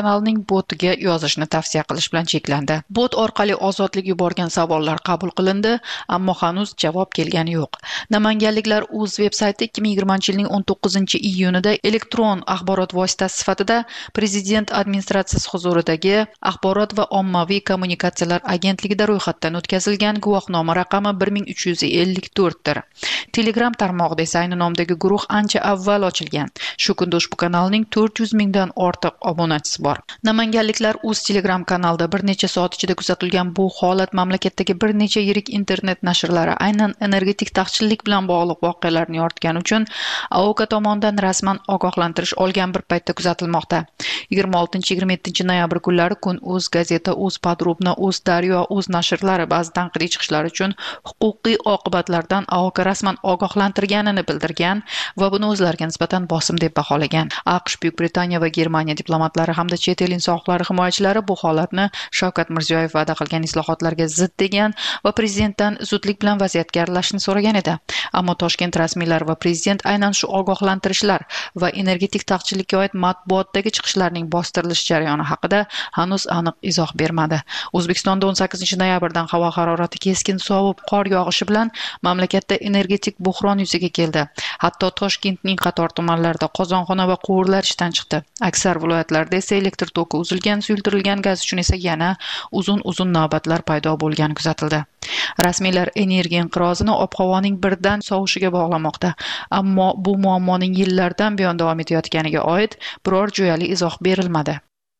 botiga yozishni tavsiya qilish bilan cheklandi. Bot orqali ozodlik yuborgan savollar qabul qilindi, ammo hanuz javob kelgani yo'q. Namanganliklar o'z veb-sayti ikki ming yigirmanchi yilning o'n to'qqizinchi iyunida elektron axborot vositasi sifatida Prezident administratsiyasi huzuridagi Axborot va ommaviy kommunikatsiyalar agentligida ro'yxatdan o'tkazilgan guvohnoma raqami bir ming uch yuz ellik to'rt dir. Telegram tarmog'ida esa ayni nomdagi guruh ancha avval ochilgan. Shu kunda ushbu kanalning to'rt yuz mingdan ortiq obunachisi bor. Namanganliklar o'z Telegram kanalida bir necha soat ichida kuzatilgan bu holat mamlakatdagi bir necha yirik internet nashrlari aynan energetik taqchillik bilan bog'liq voqealarni yoritgani uchun A O K tomonidan rasman ogohlantirish olgan bir paytda kuzatilmoqda. yigirma oltinchi yigirma yettinchi noyabr kunlari Kun Uz gazeta, Uz Podrobna, Uz Daryo, Uz nashrlari ba'zi tanqidiy chiqishlar uchun huquqiy oqibatlardan A O K rasman ogohlantirganini bildirgan va buni o'zlariga nisbatan bosim deb baholagan. AQSh, Buyuk Britaniya va Germaniya diplomatlari hamda chet el inson huquqlari himoyachilari bu holatni Shavkat Mirziyoyev va'da qilgan islohotlarga zid degan va prezidentdan zudlik bilan vaziyatga aralashishni so'ragan edi. Ammo Toshkent rasmiylari va prezident aynan shu ogohlantirishlar va energetik taqchillikka oid matbuotdagi chiqishlarning bostirilish jarayoni haqida hanuz aniq izoh bermadi. O'zbekistonda o'n sakkizinchi noyabrdan havo harorati keskin sovib, qor yog'ishi bilan mamlakatda energetik buhron yuzaga keldi. Hatto Toshkentning qator tumanlarida qozonxona va quvurlar ishdan chiqdi. Aksar viloyatlarda esa elektr toki uzilgan, suyultirilgan gaz uchun esa yana uzun-uzun navbatlar paydo bo'lgani kuzatildi. Rasmiylar energiya inqirozini ob-havoning birdan sovishiga bog'lamoqda, ammo bu muammoning yillardan buyon davom etayotganiga oid biror jo'yali izoh berilmadi.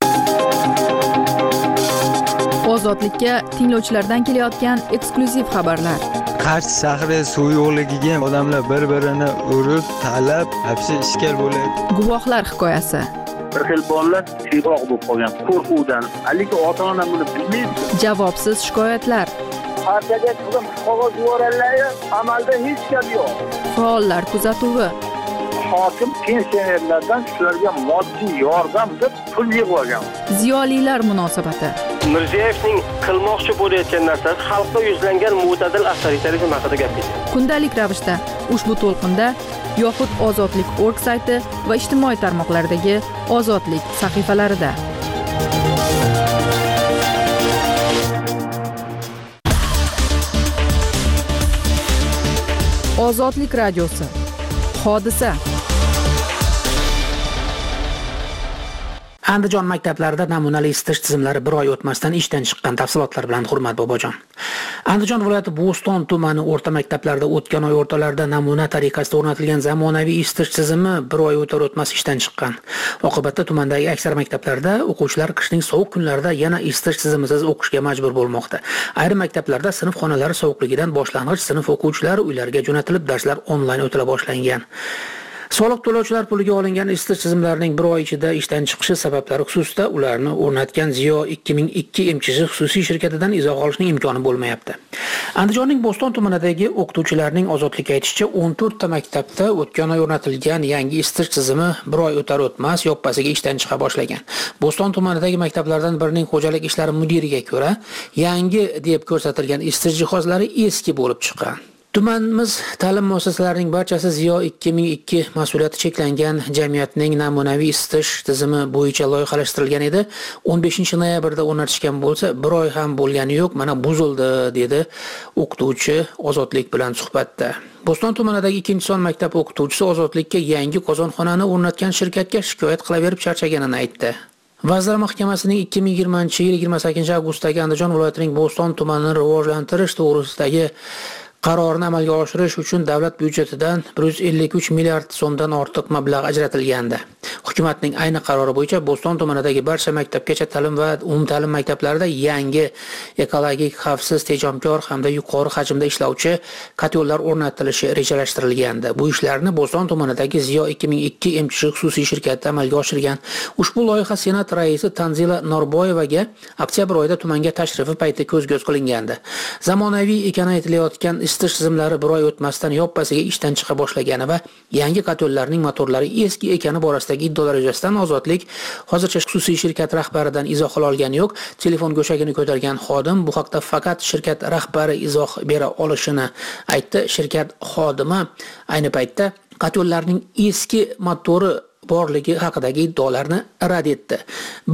Ozodlikka tinglovchilardan kelayotgan eksklyuziv xabarlar. Qarshi shahri suv yo'qligiga odamlar bir-birini urib, talab, hapsi ishkal bo'ladi. Guvohlar hikoyasi. Bir xil bolalar siyg'oq bo'lib qolgan qo'rquvdan, lekin ota-ona buni bilmaydi. Javobsiz shikoyatlar. Partiyaga chiqib qog'oz yuborganlar, amalda hech gap yo'q. Faollar kuzatuvi. Hokim pensionerlardan shularga moddiy yordam deb pul yig'ib olgan. Ziyolilar munosabati. Mirziyoyevning qilmoqchi bo'layotgan narsasi xalqqa yuzlangan mo'tadil avtoritarizm haqida gapirdi. Kundalik ravishda ushbu to'lqinda yoxud Ozodlik nokta org sayti va ijtimoiy tarmoqlardagi Ozodlik sahifalarida. Ozodlik radiosi. Hodisa. Andijon maktablarida namunali isitish tizimlari bir oy o'tmasdan ishdan chiqqan. Tafsilotlar bilan Hurmat Bobojon. Andijon viloyati Bo'ston tumani o'rta maktablarida o'tgan oy o'rtalarida namuna tariqasida o'rnatilgan zamonaviy isitish tizimi bir oy o'tar o'tmas ishdan chiqqan. Oqibatda tumandagi aksar maktablarda o'quvchilar qishning sovuq kunlarida yana isitish tizimisiz o'qishga majbur bo'lmoqda. Ayrim maktablarda sinf xonalari sovuqligidan boshlang'ich sinf o'quvchilari uylariga jo'natilib, darslar onlayn o'tila boshlangan. Soliq to'lovchilar puliga olingan isitish tizimlarining bir oy ichida ishdan chiqishi sabablari xususida ularni o'rnatgan Ziyo ikki ming ikki M C H xususiy shirkatidan izoh olishning imkoni bo'lmayapti. Andijonning Bo'ston tumanidagi o'qituvchilarning ozodlikka aytishicha o'n to'rt ta maktabda o'tgan oy o'rnatilgan yangi isitish tizimi bir oy o'tar o'tmas yoppasiga ishdan chiqa boshlagan. Bo'ston tumanidagi maktablardan birining xo'jalik ishlari mudiriga ko'ra, yangi deb ko'rsatilgan isitish jihozlari eski bo'lib chiqqan. Tumanimiz ta'lim muassasalarining barchasi Ziyo ikki ming ikki mas'uliyati cheklangan jamiyatning namunaviy isitish tizimi bo'yicha loyihalashtirilgan edi. o'n beshinchi noyabrda o'rnatishgan bo'lsa, bir oy ham bo'lgani yo'q, mana buzildi, dedi o'qituvchi Ozodlik bilan suhbatda. Bo'ston tumanidagi ikkinchi son maktab o'qituvchisi Ozodlikka yangi qozonxonani o'rnatgan shirkatga shikoyat qilaverib charchaganini aytdi. Vazirlar Mahkamasining ikki ming yigirmanchi yil yigirma sakkizinchi avgustdagi Andijon viloyatining Bo'ston tumanini rivojlantirish to'g'risidagi qarorni amalga oshirish uchun davlat byudjetidan bir yuz ellik uch milliard so'mdan ortiq mablag' ajratilgandi. Hukumatning ayni qarori bo'yicha Bo'ston tumanidagi barcha maktabgacha ta'lim va umumta'lim maktablarida yangi ekologik, xavfsiz, tejamkor hamda yuqori hajmda ishlovchi kotellar o'rnatilishi rejalashtirilgandi. Bu ishlarni Bo'ston tumanidagi Ziyo ikki ming ikki M C H xususiy shirkati amalga oshirgan. Ushbu loyiha Senat raisi Tanzila Norboyevaga oktyabr oyida tumanga tashrifi payti ko'z-ko'z qilingandi. Zamonaviy ekani aytilayotgan isitish tizimlari bir oy o'tmasdan yoppasiga ishdan chiqa boshlagani va yangi kotellarning motorlari eski ekani borasidagi iddaolar yuzasidan Ozodlik hozircha xususiy shirkat rahbaridan izoh olgani yo'q. Telefon go'shagini ko'targan xodim bu haqda faqat shirkat rahbari izoh bera olishini aytdi. Shirkat xodimi ayni paytda kotellarning eski motori borligi haqidagi iddaolarni rad etdi. Biz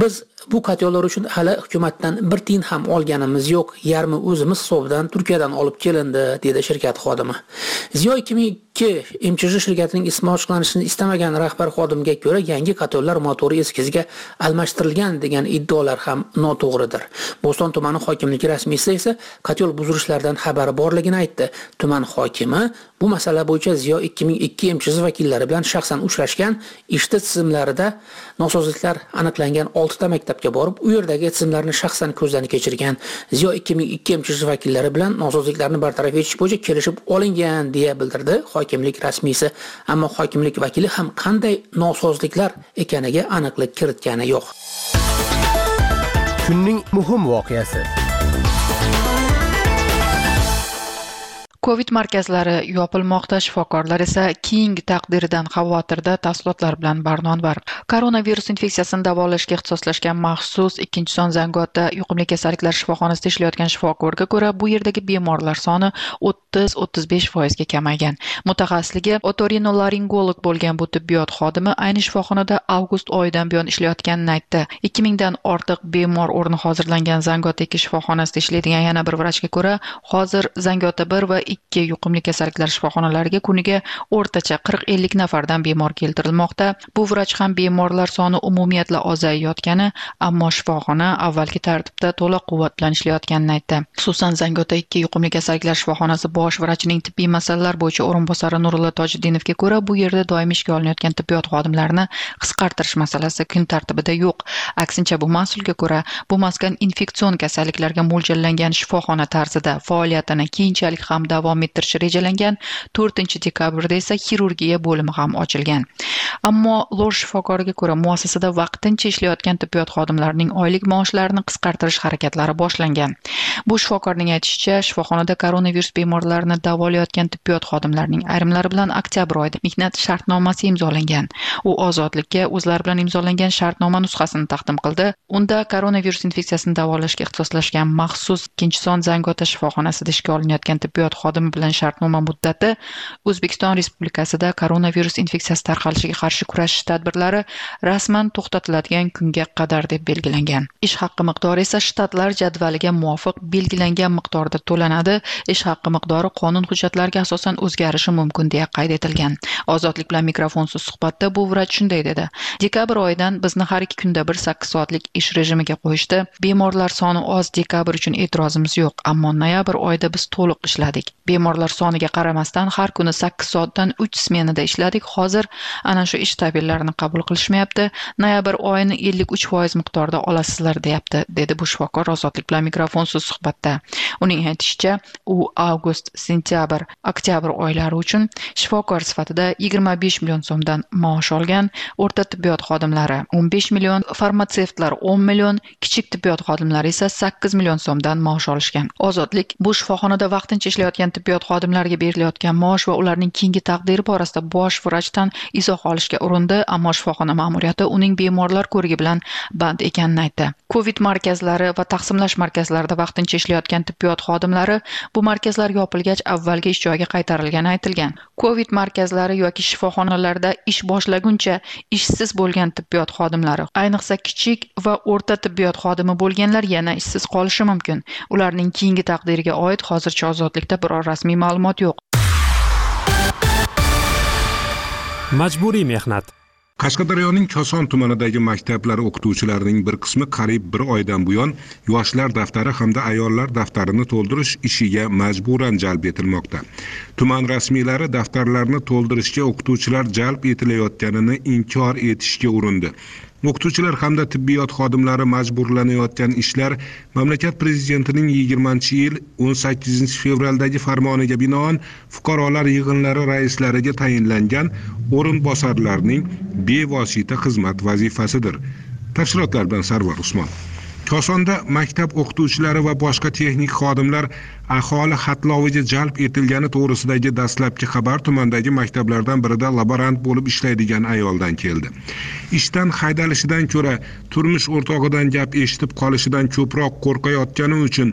bu kotellar uchun hali hukumatdan bir tiyin ham olganimiz yo'q. Yarmi o'zimiz hisobidan Turkiyadan olib kelindi, dedi shirkat xodimi. Ziyo ikki ming ikki M Ch J shirkatining ismi ochiqlanishini istamagan rahbar xodimga ko'ra, yangi kotellar motori eskisiga almashtirilgan degan iddaolar ham noto'g'ridir. Bo'ston tumani hokimligi rasmiysi esa kotel buzilishlaridan xabari borligini aytdi. Tuman hokimi bu masala bo'yicha Ziyo ikki ming ikki M Ch Z vakillari bilan shaxsan uchrashgan, ishchi tizimlarida nosozliklar aniqlangan olti ta maktabga borib, u yerdagi tizimlarni shaxsan ko'zdan kechirgan. Ziyo ikki ming ikki M Ch Z vakillari bilan nosozliklarni bartaraf etish bo'yicha kelishib olingan deya bildirdi hokimlik rasmiysi. Ammo hokimlik vakili ham qanday nosozliklar ekaniga aniqlik kiritgani yo'q. Kunning muhim voqeasi. Covid markazlari yopilmoqda, shifokorlar esa keyingi taqdiridan xavotirda, tafsilotlar bilan barnonvar. Koronavirus infeksiyasini davolashga ixtisoslashgan maxsus ikkinchi son Zangiota yuqumli kasalliklar shifoxonasida ishlayotgan shifokorga ko'ra, bu yerdagi bemorlar soni o'ttiz o'ttiz besh foiz ga kamaygan. Mutaxassisligi otorinolaringolog bo'lgan bu tibbiyot xodimi ayni shifoxonada avgust oyidan buyon ishlayotganini aytdi. ikki ming dan ortiq bemor o'rni hozirlangan Zangiota ikki shifoxonasida ishlaydigan yana bir vrachga ko'ra, hozir Zangiota bir va ikki yuqumli kasalliklar shifoxonalariga kuniga o'rtacha qirq ellik nafardan bemor keltirilmoqda. Bu vrach ham bemorlar soni umumiyatla ozayayotgani, ammo shifoxona avvalgi tartibda to'liq quvvat bilan ishlayotganini aytdi. Xususan Zangiota ikki yuqumli kasalliklar shifoxonasi bosh vrachining tibbiy masalalar bo'yicha o'rinbosari Nurullo Tojiddinovga ko'ra, bu yerda doimiy ishga olinayotgan tibbiyot xodimlarini qisqartirish masalasi kun tartibida yo'q. Aksincha, bu mas'ulga ko'ra, bu maskan infeksion kasalliklarga mo'ljallangan shifoxona tarzida faoliyatini keyinchalik ham davom ettirish rejalangan. to'rtinchi dekabrda esa xirurgiya bo'limi ham ochilgan. Ammo lor shifokoriga ko'ra, muassasada vaqtincha ishlayotgan tibbiyot xodimlarining oylik maoshlarini qisqartirish harakatlari boshlangan. Bu shifokorning aytishicha, shifoxonada koronavirus bemorlarini davolayotgan tibbiyot xodimlarining ayrimlari bilan oktyabr oyida mehnat shartnomasi imzolangan. U ozodlikka o'zlari bilan imzolangan shartnoma nusxasini taqdim qildi. Unda koronavirus infeksiyasini davolashga ixtisoslashgan maxsus ikkinchi son Zangiota shifoxonasida ishga olinayotgan tibbiyot xodimi bilan shartnoma muddati O'zbekiston Respublikasida koronavirus infeksiyasi tarqalishiga qarshi kurashish tadbirlari rasman to'xtatiladigan kunga qadar deb belgilangan. Ish haqqi miqdori esa shtatlar jadvaliga muvofiq belgilangan miqdorda to'lanadi. Ish haqqi miqdori qonun hujjatlariga asosan o'zgarishi mumkin deya qayd etilgan. Ozodlik bilan mikrofonsiz suhbatda bu vrach shunday dedi. Dekabr oyidan bizni har ikki kunda bir sakkiz soatlik ish rejimiga qo'yishdi. Bemorlar soni oz, dekabr uchun e'tirozimiz yo'q, ammo noyabr oyida biz to'liq ishladik. Bemorlar soniga qaramasdan har kuni sakkiz soatdan uch smenada ishladik. Hozir ana shu ish tabirlarini qabul qilishmayapti. Noyabr oyini ellik uch foiz miqdorda olasizlar deyapti, dedi bu shifokor Ozodlik bilan mikrofonsiz suhbatda. Uning aytishicha, u avgust, sentyabr, oktyabr oylari uchun shifokor sifatida yigirma besh million so'mdan maosh olgan. O'rta tibbiyot xodimlari o'n besh million, farmatsevtlar o'n million, kichik tibbiyot xodimlari esa sakkiz million so'mdan maosh olishgan. Ozodlik bu shifoxonada vaqtincha ishlayotgan tibbiyot xodimlariga berilayotgan maosh va ularning keyingi taqdiri borasida bosh vrachdan izoh olishga urindi, ammo shifoxona ma'muriyati uning bemorlar ko'rigi bilan band ekanini aytdi. Covid markazlari va taqsimlash markazlarida vaqtincha ishlayotgan tibbiyot xodimlari bu markazlar yopilgach avvalgi ish joyiga qaytarilgani aytilgan. Covid markazlari yoki shifoxonalarda ish boshlaguncha ishsiz bo'lgan tibbiyot xodimlari, ayniqsa kichik va o'rta tibbiyot xodimi bo'lganlar yana ishsiz qolishi mumkin. Ularning keyingi taqdiriga oid hozircha Ozodlikda biror rasmiy ma'lumot yo'q. Majburiy mehnat. Qashqadaryoning Koson tumanidagi maktablar o'qituvchilarining bir qismi qariyb bir oydan buyon yoshlar daftari hamda ayollar daftarini to'ldirish ishiga majburan jalb etilmoqda. Tuman rasmiylari daftarlarni to'ldirishga o'qituvchilar jalb etilayotganini inkor etishga urindi. O'qituvchilar hamda tibbiyot xodimlari majburlanayotgan ishlar mamlakat prezidentining yigirmanchi yil o'n sakkizinchi fevraldagi farmoniga binoan fuqarolar yig'inlari raislariga tayinlangan o'rinbosarlarning bevosita xizmat vazifasidir. Tafsilotlar bilan Sarvar Usmon. Kosonda maktab o'qituvchilari va boshqa texnik xodimlar aholi xatloviga jalb etilgani to'g'risidagi dastlabki xabar tumandagi maktablardan birida laborant bo'lib ishlaydigan ayoldan keldi. Ishdan haydalishidan ko'ra turmush o'rtog'idan gap eshitib qolishidan ko'proq qo'rqayotgani uchun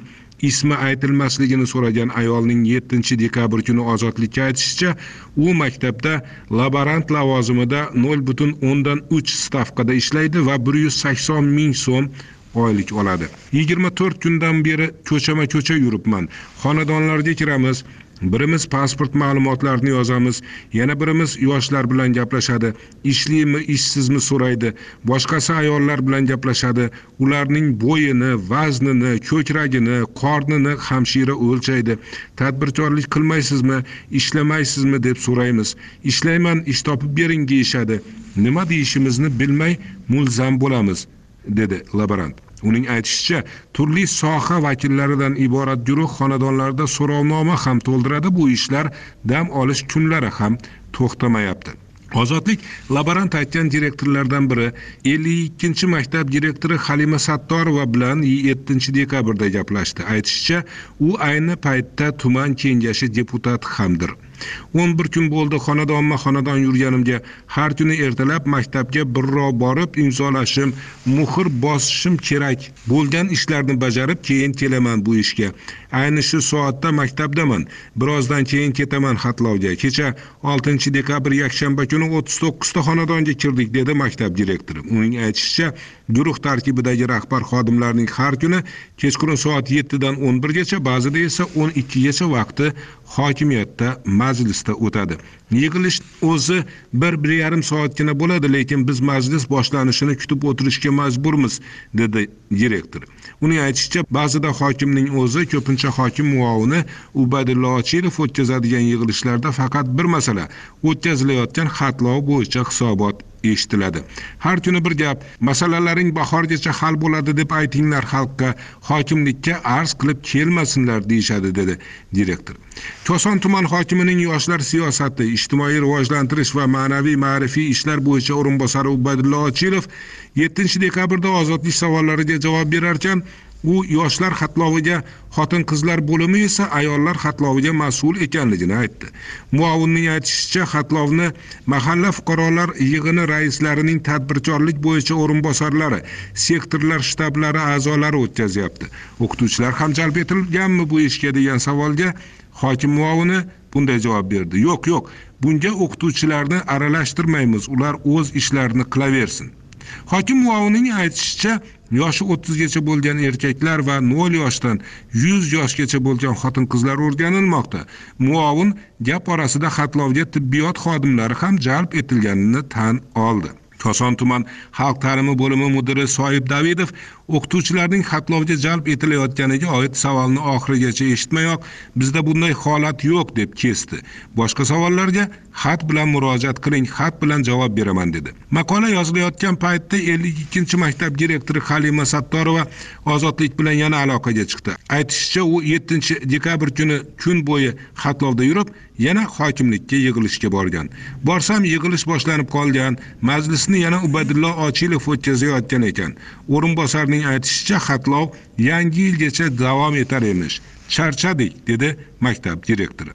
ismi aytilmasligini so'ragan ayolning yettinchi dekabr kuni ozodlikka aytishicha, u maktabda laborant lavozimida nol butun o'ndan uch stavkada ishlaydi va bir yuz sakson ming so'm oylik oladi. yigirma to'rt kundan beri ko'chama-ko'cha yuribman. Xonadonlarga kiramiz. Birimiz pasport ma'lumotlarini yozamiz, yana birimiz yoshlar bilan gaplashadi, ishlimi, ishsizmi so'raydi, boshqasi ayollar bilan gaplashadi, ularning bo'yini, vaznini, ko'kragini, qornini hamshira o'lchaydi. Tadbirkorlik qilmaysizmi, ishlamaysizmi deb so'raymiz. Ishlayman, ish topib bering deyishadi. Nima deyishimizni bilmay mulzam bo'lamiz, dedi laborant. Uning aytishicha, turli soha vakillaridan iborat guruh xonadonlarda so'rovnoma ham to'ldiradi. Bu ishlar dam olish kunlari ham to'xtamayapti. Ozodlik laborant aytgan direktorlardan biri ellik ikkinchi maktab direktori Halima Sattorova bilan yettinchi dekabrda gaplashdi. Aytishicha, u ayni paytda tuman kengashi deputati hamdir. o'n bir kun bo'ldi xonadonma-xonadon yurganimga. Har kuni ertalab maktabga birrov borib imzolashim, muhr bosishim kerak. Bo'lgan ishlarni bajarib keyin kelaman bu ishga. Ayni shu soatda maktabdaman. Birozdan keyin ketaman xatlovga. Kecha oltinchi dekabr yakshanba kuni o'ttiz to'qqizta xonadonga kirdik, dedi maktab direktori. Uning aytishicha, guruh tarkibidagi rahbar xodimlarning har kuni kechqurun soat yettidan o'n birgacha, ba'zida esa o'n ikkigacha vaqti hokimiyatda majlisda o'tadi. Yig'ilish o'zi bir bir yarim soatgina bo'ladi, lekin biz majlis boshlanishini kutib o'tirishga majburmiz, dedi direktor. Uning aytishicha, ba'zida hokimning o'zi, ko'pincha hokim muovini Ubaydulla Ochilov o'tkazadigan yig'ilishlarda faqat bir masala, o'tkazilayotgan xatlov bo'yicha hisobot eshitiladi. Har kuni bir gap, masalalaring bahorgacha hal bo'ladi deb aytinglar xalqqa, hokimlikka arz qilib kelmasinlar deyishadi, dedi direktor. Koson tuman hokimining yoshlar siyosati, ijtimoiy rivojlantirish va ma'naviy ma'rifiy ishlar bo'yicha o'rinbosari Ubaydulla Ochilov yettinchi dekabrda ozodlik savollariga javob berar ekan, u yoshlar xatloviga, xotin-qizlar bo'limi esa ayollar xatloviga mas'ul ekanligini aytdi. Muovinning aytishicha, xatlovni mahalla fuqarolar yig'ini raislarining tadbirkorlik bo'yicha o'rinbosarlari, sektorlar shtablari a'zolari o'tkazyapti. O'qituvchilar ham jalb etilganmi bu ishga degan savolga hokim muovini bunday javob berdi. Yo'q, yo'q, bunga o'qituvchilarni aralashtirmaymiz, ular o'z ishlarini qilaversin. Hokim muovinining aytishicha, yoshi o'ttizgacha bo'lgan erkaklar va nol yoshdan yuz yoshgacha bo'lgan xotin-qizlar o'rganilmoqda. Muovin gap orasida xatlovga tibbiyot xodimlari ham jalb etilganini tan oldi. Koson tuman xalq ta'limi bo'limi mudiri Soyib Davidov o'qituvchilarning xatlovga jalb etilayotganiga oid savolni oxirigacha eshitmayoq, bizda bunday holat yo'q deb kesdi. Boshqa savollarga xat bilan murojaat qiling, xat bilan javob beraman, dedi. Maqola yozilayotgan paytda ellik ikkinchi maktab direktori Halima Sattorova ozodlik bilan yana aloqaga chiqdi. Aytishicha, u yettinchi dekabr kuni kun bo'yi xatlovda yurib, yana hokimlikka yig'ilishga borgan. Borsam yig'ilish boshlanib qolgan, majlisni yana Ubaydulla Ochilov o'tkazayotgan ekan. O'rinbosarning aytishicha, xatlov yangi yilgacha davom etar emish. Charchadik, dedi maktab direktori.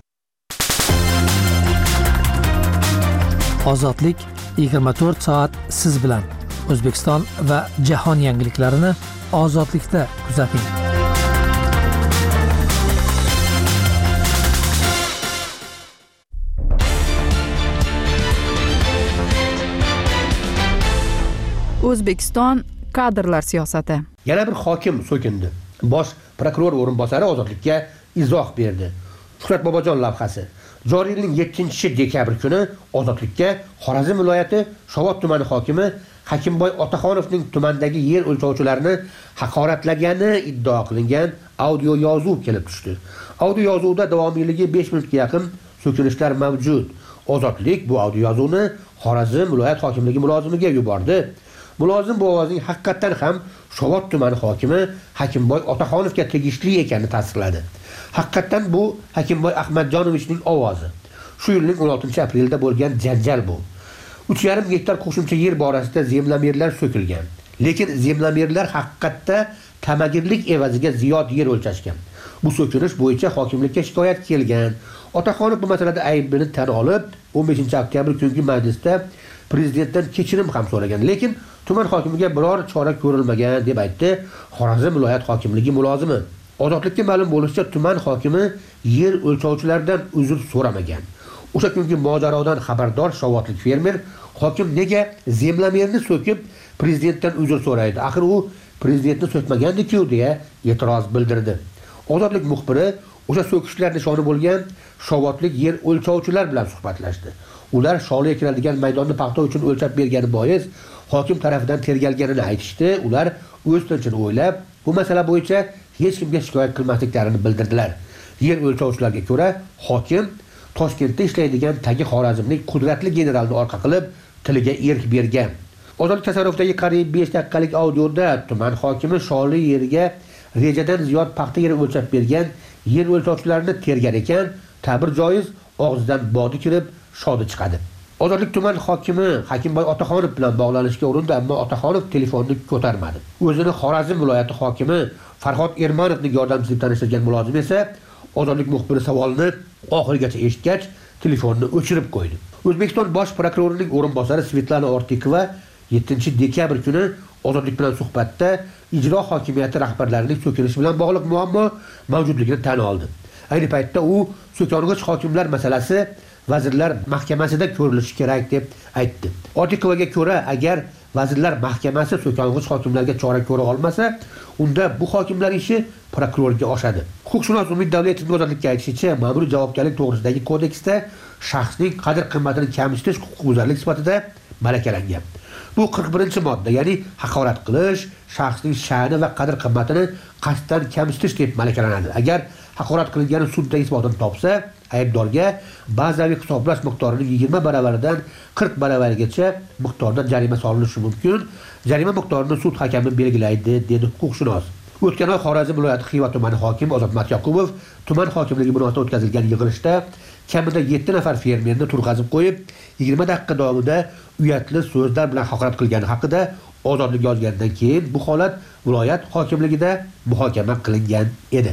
Ozodlik yigirma to'rt soat siz bilan. O'zbekiston va jahon yangiliklarini ozodlikda kuzating. O'zbekiston kadrlar siyosati. Yana bir hokim so'kindi. Bosh prokuror o'rinbosari ozodlikka izoh berdi. Shuhrat Bobojon lavhasi. Joriy yilning yettinchi dekabr kuni ozodlikka Xorazm viloyati Shovot tumani hokimi Hakimboy Otaxonovning tumandagi yer o'lchovchilarini haqoratlagani iddao qilingan audio yozuv kelib tushdi. Audio yozuvda davomiyligi besh minutga yaqin so'kinishlar mavjud. Ozodlik bu audio yozuvni Xorazm viloyat hokimligi mulozimiga yubordi. Mulozim bu ovozning haqiqatan ham Shovot tumani hokimi Hakimboy Otaxonovga tegishli ekanini tasdiqladi. Haqiqatan bu Hakimboy Ahmadjonovichning ovozi. Shu yilning o'n oltinchi aprelda bo'lgan janjal bu. uch yarim gektar qo'shimcha yer borasida zemlamerlar so'kilgan. Lekin zemlamerlar haqiqatda tamagirlik evaziga ziyod yer o'lchashgan. Bu so'kilish bo'yicha hokimlikka shikoyat kelgan. Otaxonov bu masalada aybini tan olib, o'n beshinchi oktyabr kungi majlisda prezidentdan kechirim ham so'ragan. Lekin tuman hokimiga biror chora ko'rilmagan deb aytdi Xorazm viloyat hokimligi mulozimi. Ozodlikka ma'lum bo'lishicha, tuman hokimi yer o'lchovchilardan uzr so'ramagan. O'sha kungi mojarodan xabardor shovotlik fermer hokim nega zemlamerni so'kib prezidentdan uzr so'raydi? Axir u prezidentni so'kmagandiku deya e'tiroz bildirdi. Ozodlik muxbiri o'sha so'kishlar nishoni bo'lgan shovotlik yer o'lchovchilar bilan suhbatlashdi. Ular Sholiga kiradigan maydonni paxta uchun o'lchab bergani bois hokim tarafidan tergalganini aytishdi. Ular o'z tinchini o'ylab, bu masala bo'yicha hech kimga shikoyat qilmasliklarini bildirdilar. Yer o'lchovchilarga ko'ra, hokim Toshkentda ishlaydigan tagi Xorazmlik qudratli generalni orqa qilib tiliga erk bergan. Ozodlik tasarrufidagi qariyb besh daqiqalik audioda tuman hokimi Sholi yeriga rejadan ziyod paxta yeri o'lchab bergan yer o'lchovchilarini tergar ekan, ta'bir joiz, og'zidan bodi kirib, shodi chiqadi. Ozodlik tuman hokimi Hakimboy Otaxonov bilan bog'lanishga urindi, ammo Otaxonov telefonni ko'tarmadi. O'zini Xorazm viloyati hokimi Farhod Ermanovning yordamchisiga tanishtirgan mulozim esa Ozodlik muxbiri savolni oxirigacha eshitgach, telefonni o'chirib qo'ydi. O'zbekiston bosh prokurorining o'rinbosari Svetlana Ortikova yettinchi dekabr kuni Ozodlik bilan suhbatda ijro hokimiyati rahbarlarining so'kilishi bilan bog'liq muammo mavjudligini tan oldi. Ayni paytda u so'kong'ich hokimlar masalasi Vazirlar Mahkamasida ko'rilishi kerak deb aytdi. Ortikovaga ko'ra, agar Vazirlar Mahkamasi so'kong'ich hokimlarga chora ko'ra olmasa, unda bu hokimlar ishi prokurorga oshadi. Huquqshunos Umid Davletovning Ozodlikka aytishicha, ma'muriy javobgarlik to'g'risidagi kodeksda shaxsning qadr-qimmatini kamsitish huquqbuzarlik sifatida malakalangan. Bu qirq birinchi modda, ya'ni haqorat qilish, shaxsning sha'ni va qadr-qimmatini qasddan kamsitish deb malakalanadi. Agar haqorat qilingani sudda isbotini topsa, aybdorga bazaviy hisoblash miqdorining yigirma baravaridan qirq baravarigacha miqdorda jarima solinishi mumkin. Jarima miqdorini sud hakami belgilaydi, dedi huquqshunos. O'tgan oy Xorazm viloyati Xiva tumani hokimi Ozod Matyaqubov tuman hokimligi binoida o'tkazilgan yig'ilishda kamida yetti nafar fermerni turg'azib qo'yib, yigirma daqiqa davomida uyatli so'zlar bilan haqorat qilgani haqida Ozodlik yozgandan keyin bu holat viloyat hokimligida muhokama qilingan edi.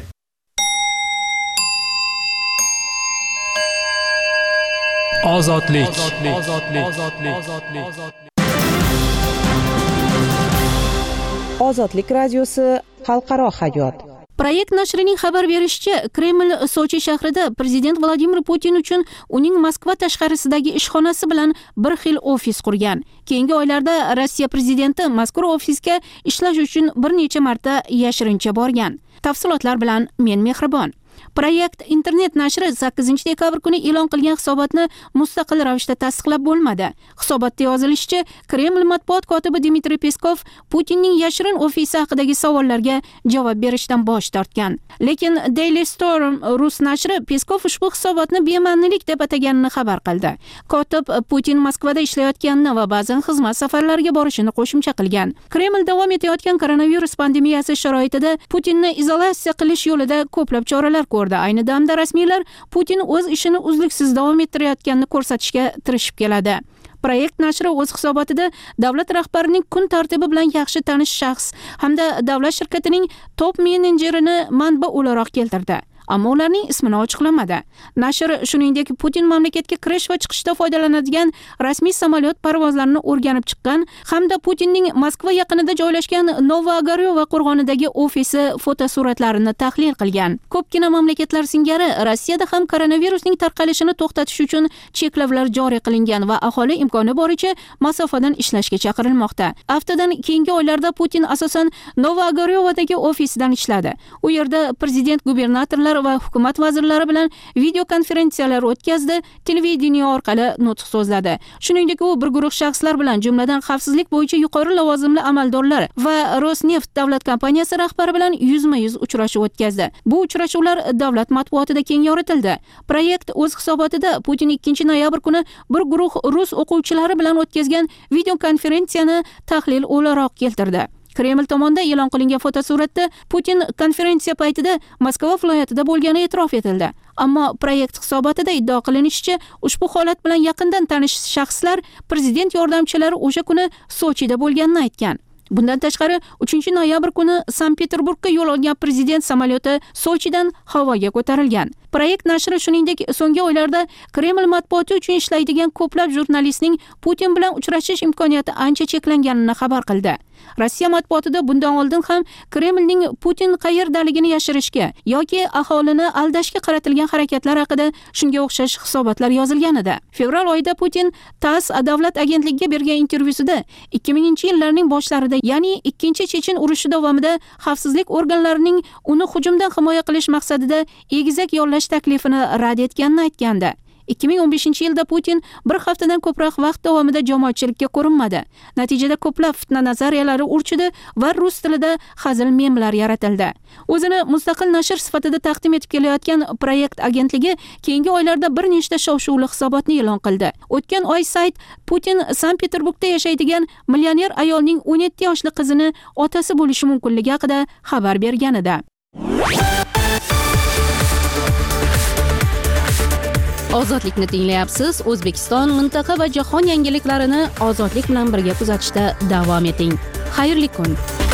Ozodlik. Ozodlik radiosi xalqaro hayot. Proyekt nashrining xabar berishicha, Kreml Sochi shahrida prezident Vladimir Putin uchun uning Moskva tashqarisidagi ishxonasi bilan bir xil ofis qurgan. Keyingi oylarda Rossiya prezidenti mazkur ofisga ishlash uchun bir necha marta yashirincha borgan. Tafsilotlar bilan men Mehribon. Proyekt internet nashri sakkizinchi dekabr kuni e'lon qilgan hisobotni mustaqil ravishda tasdiqlab bo'lmadi. Hisobotda yozilishicha, Kreml matbuot kotibi Dmitriy Peskov Putinning yashirin ofisi haqidagi savollarga javob berishdan bosh tortgan. Lekin Daily Storm rus nashri Peskov ushbu hisobotni bema'nilik deb ataganini xabar qildi. Kotib Putin Moskvada ishlayotganini va ba'zan xizmat safarlariga borishini qo'shimcha qilgan. Kreml davom etayotgan koronavirus pandemiyasi sharoitida Putinni izolyatsiya qilish yo'lida ko'plab choralar ko'rdi. Ayni damda rasmiylar Putin o'z ishini uzluksiz davom ettirayotganini ko'rsatishga tirishib keladi. Proyekt nashri o'z hisobotida davlat rahbarining kun tartibi bilan yaxshi tanish shaxs hamda davlat shirkatining top menejerini manba o'laroq keltirdi. Ammo ularning ismini ochiqlamadi. Nashr shuningdek Putin mamlakatga kirish va chiqishda foydalanadigan rasmiy samolyot parvozlarini o'rganib chiqqan hamda Putinning Moskva yaqinida joylashgan Novogaryovo qo'rg'onidagi ofisi fotosuratlarini tahlil qilgan. Ko'pgina mamlakatlar singari Rossiyada ham koronavirusning tarqalishini to'xtatish uchun cheklovlar joriy qilingan va aholi imkoni boricha masofadan ishlashga chaqirilmoqda. Haftadan keyingi oylarda Putin asosan Novogaryovodagi ofisidan ishladi. U yerda prezident, gubernatorlar va hukumat vazirlari bilan video konferensiyalar o'tkazdi, televideniye orqali nutq so'zladi. Shuningdek, u bir guruh shaxslar bilan, jumladan xavfsizlik bo'yicha yuqori lavozimli amaldorlar va Rosneft davlat kompaniyasi rahbari bilan yuzma-yuz uchrashuv o'tkazdi. Bu uchrashuvlar davlat matbuotida keng yoritildi. Proyekt o'z hisobotida Putin ikkinchi noyabr kuni bir guruh rus o'quvchilari bilan o'tkazgan video konferensiyani tahlil o'laroq keltirdi. Kreml tomonidan e'lon qilingan fotosuratda Putin konferensiya paytida Moskva viloyatida bo'lgani e'tirof etildi. Ammo proyekt hisobotida iddao qilinishicha, ushbu holat bilan yaqindan tanish shaxslar prezident yordamchilari o'sha kuni Sochida bo'lganini aytgan. Bundan tashqari, uchinchi noyabr kuni Sankt-Peterburgga yo'l olgan prezident samolyoti Sochidan havoga ko'tarilgan. Proyekt nashri shuningdek so'nggi oylarda Kreml matbuoti uchun ishlaydigan ko'plab jurnalistning Putin bilan uchrashish imkoniyati ancha cheklanganini xabar qildi. Rossiya matbuotida bundan oldin ham Kremlning Putin qayerdaligini yashirishga yoki aholini aldashga qaratilgan harakatlar haqida shunga o'xshash hisobotlar yozilgan edi. Fevral oyida Putin TASS davlat agentligiga bergan intervyusida ikki minginchi yillarning boshlarida, ya'ni ikkinchi Chechen urushi davomida xavfsizlik organlarining uni hujumdan himoya qilish maqsadida egizak yollash taklifini rad etganini aytgandi. ikki ming o'n beshinchi yilda Putin bir haftadan ko'proq vaqt davomida jamoatchilikka ko'rinmadi. Natijada ko'plab fitna nazariyalari urchidi va rus tilida hazil memlar yaratildi. O'zini mustaqil nashr sifatida taqdim etib kelayotgan proyekt agentligi keyingi oylarda bir nechta shov-shuvli hisobotni e'lon qildi. O'tgan oy sayt Putin Sankt-Peterburgda yashaydigan millioner ayolning o'n yetti yoshli qizini otasi bo'lishi mumkinligi haqida xabar bergan edi. Ozodlikni tinglayapsiz. O'zbekiston, mintaqa va jahon yangiliklarini ozodlik bilan birga kuzatishda davom eting. Xayrli kun.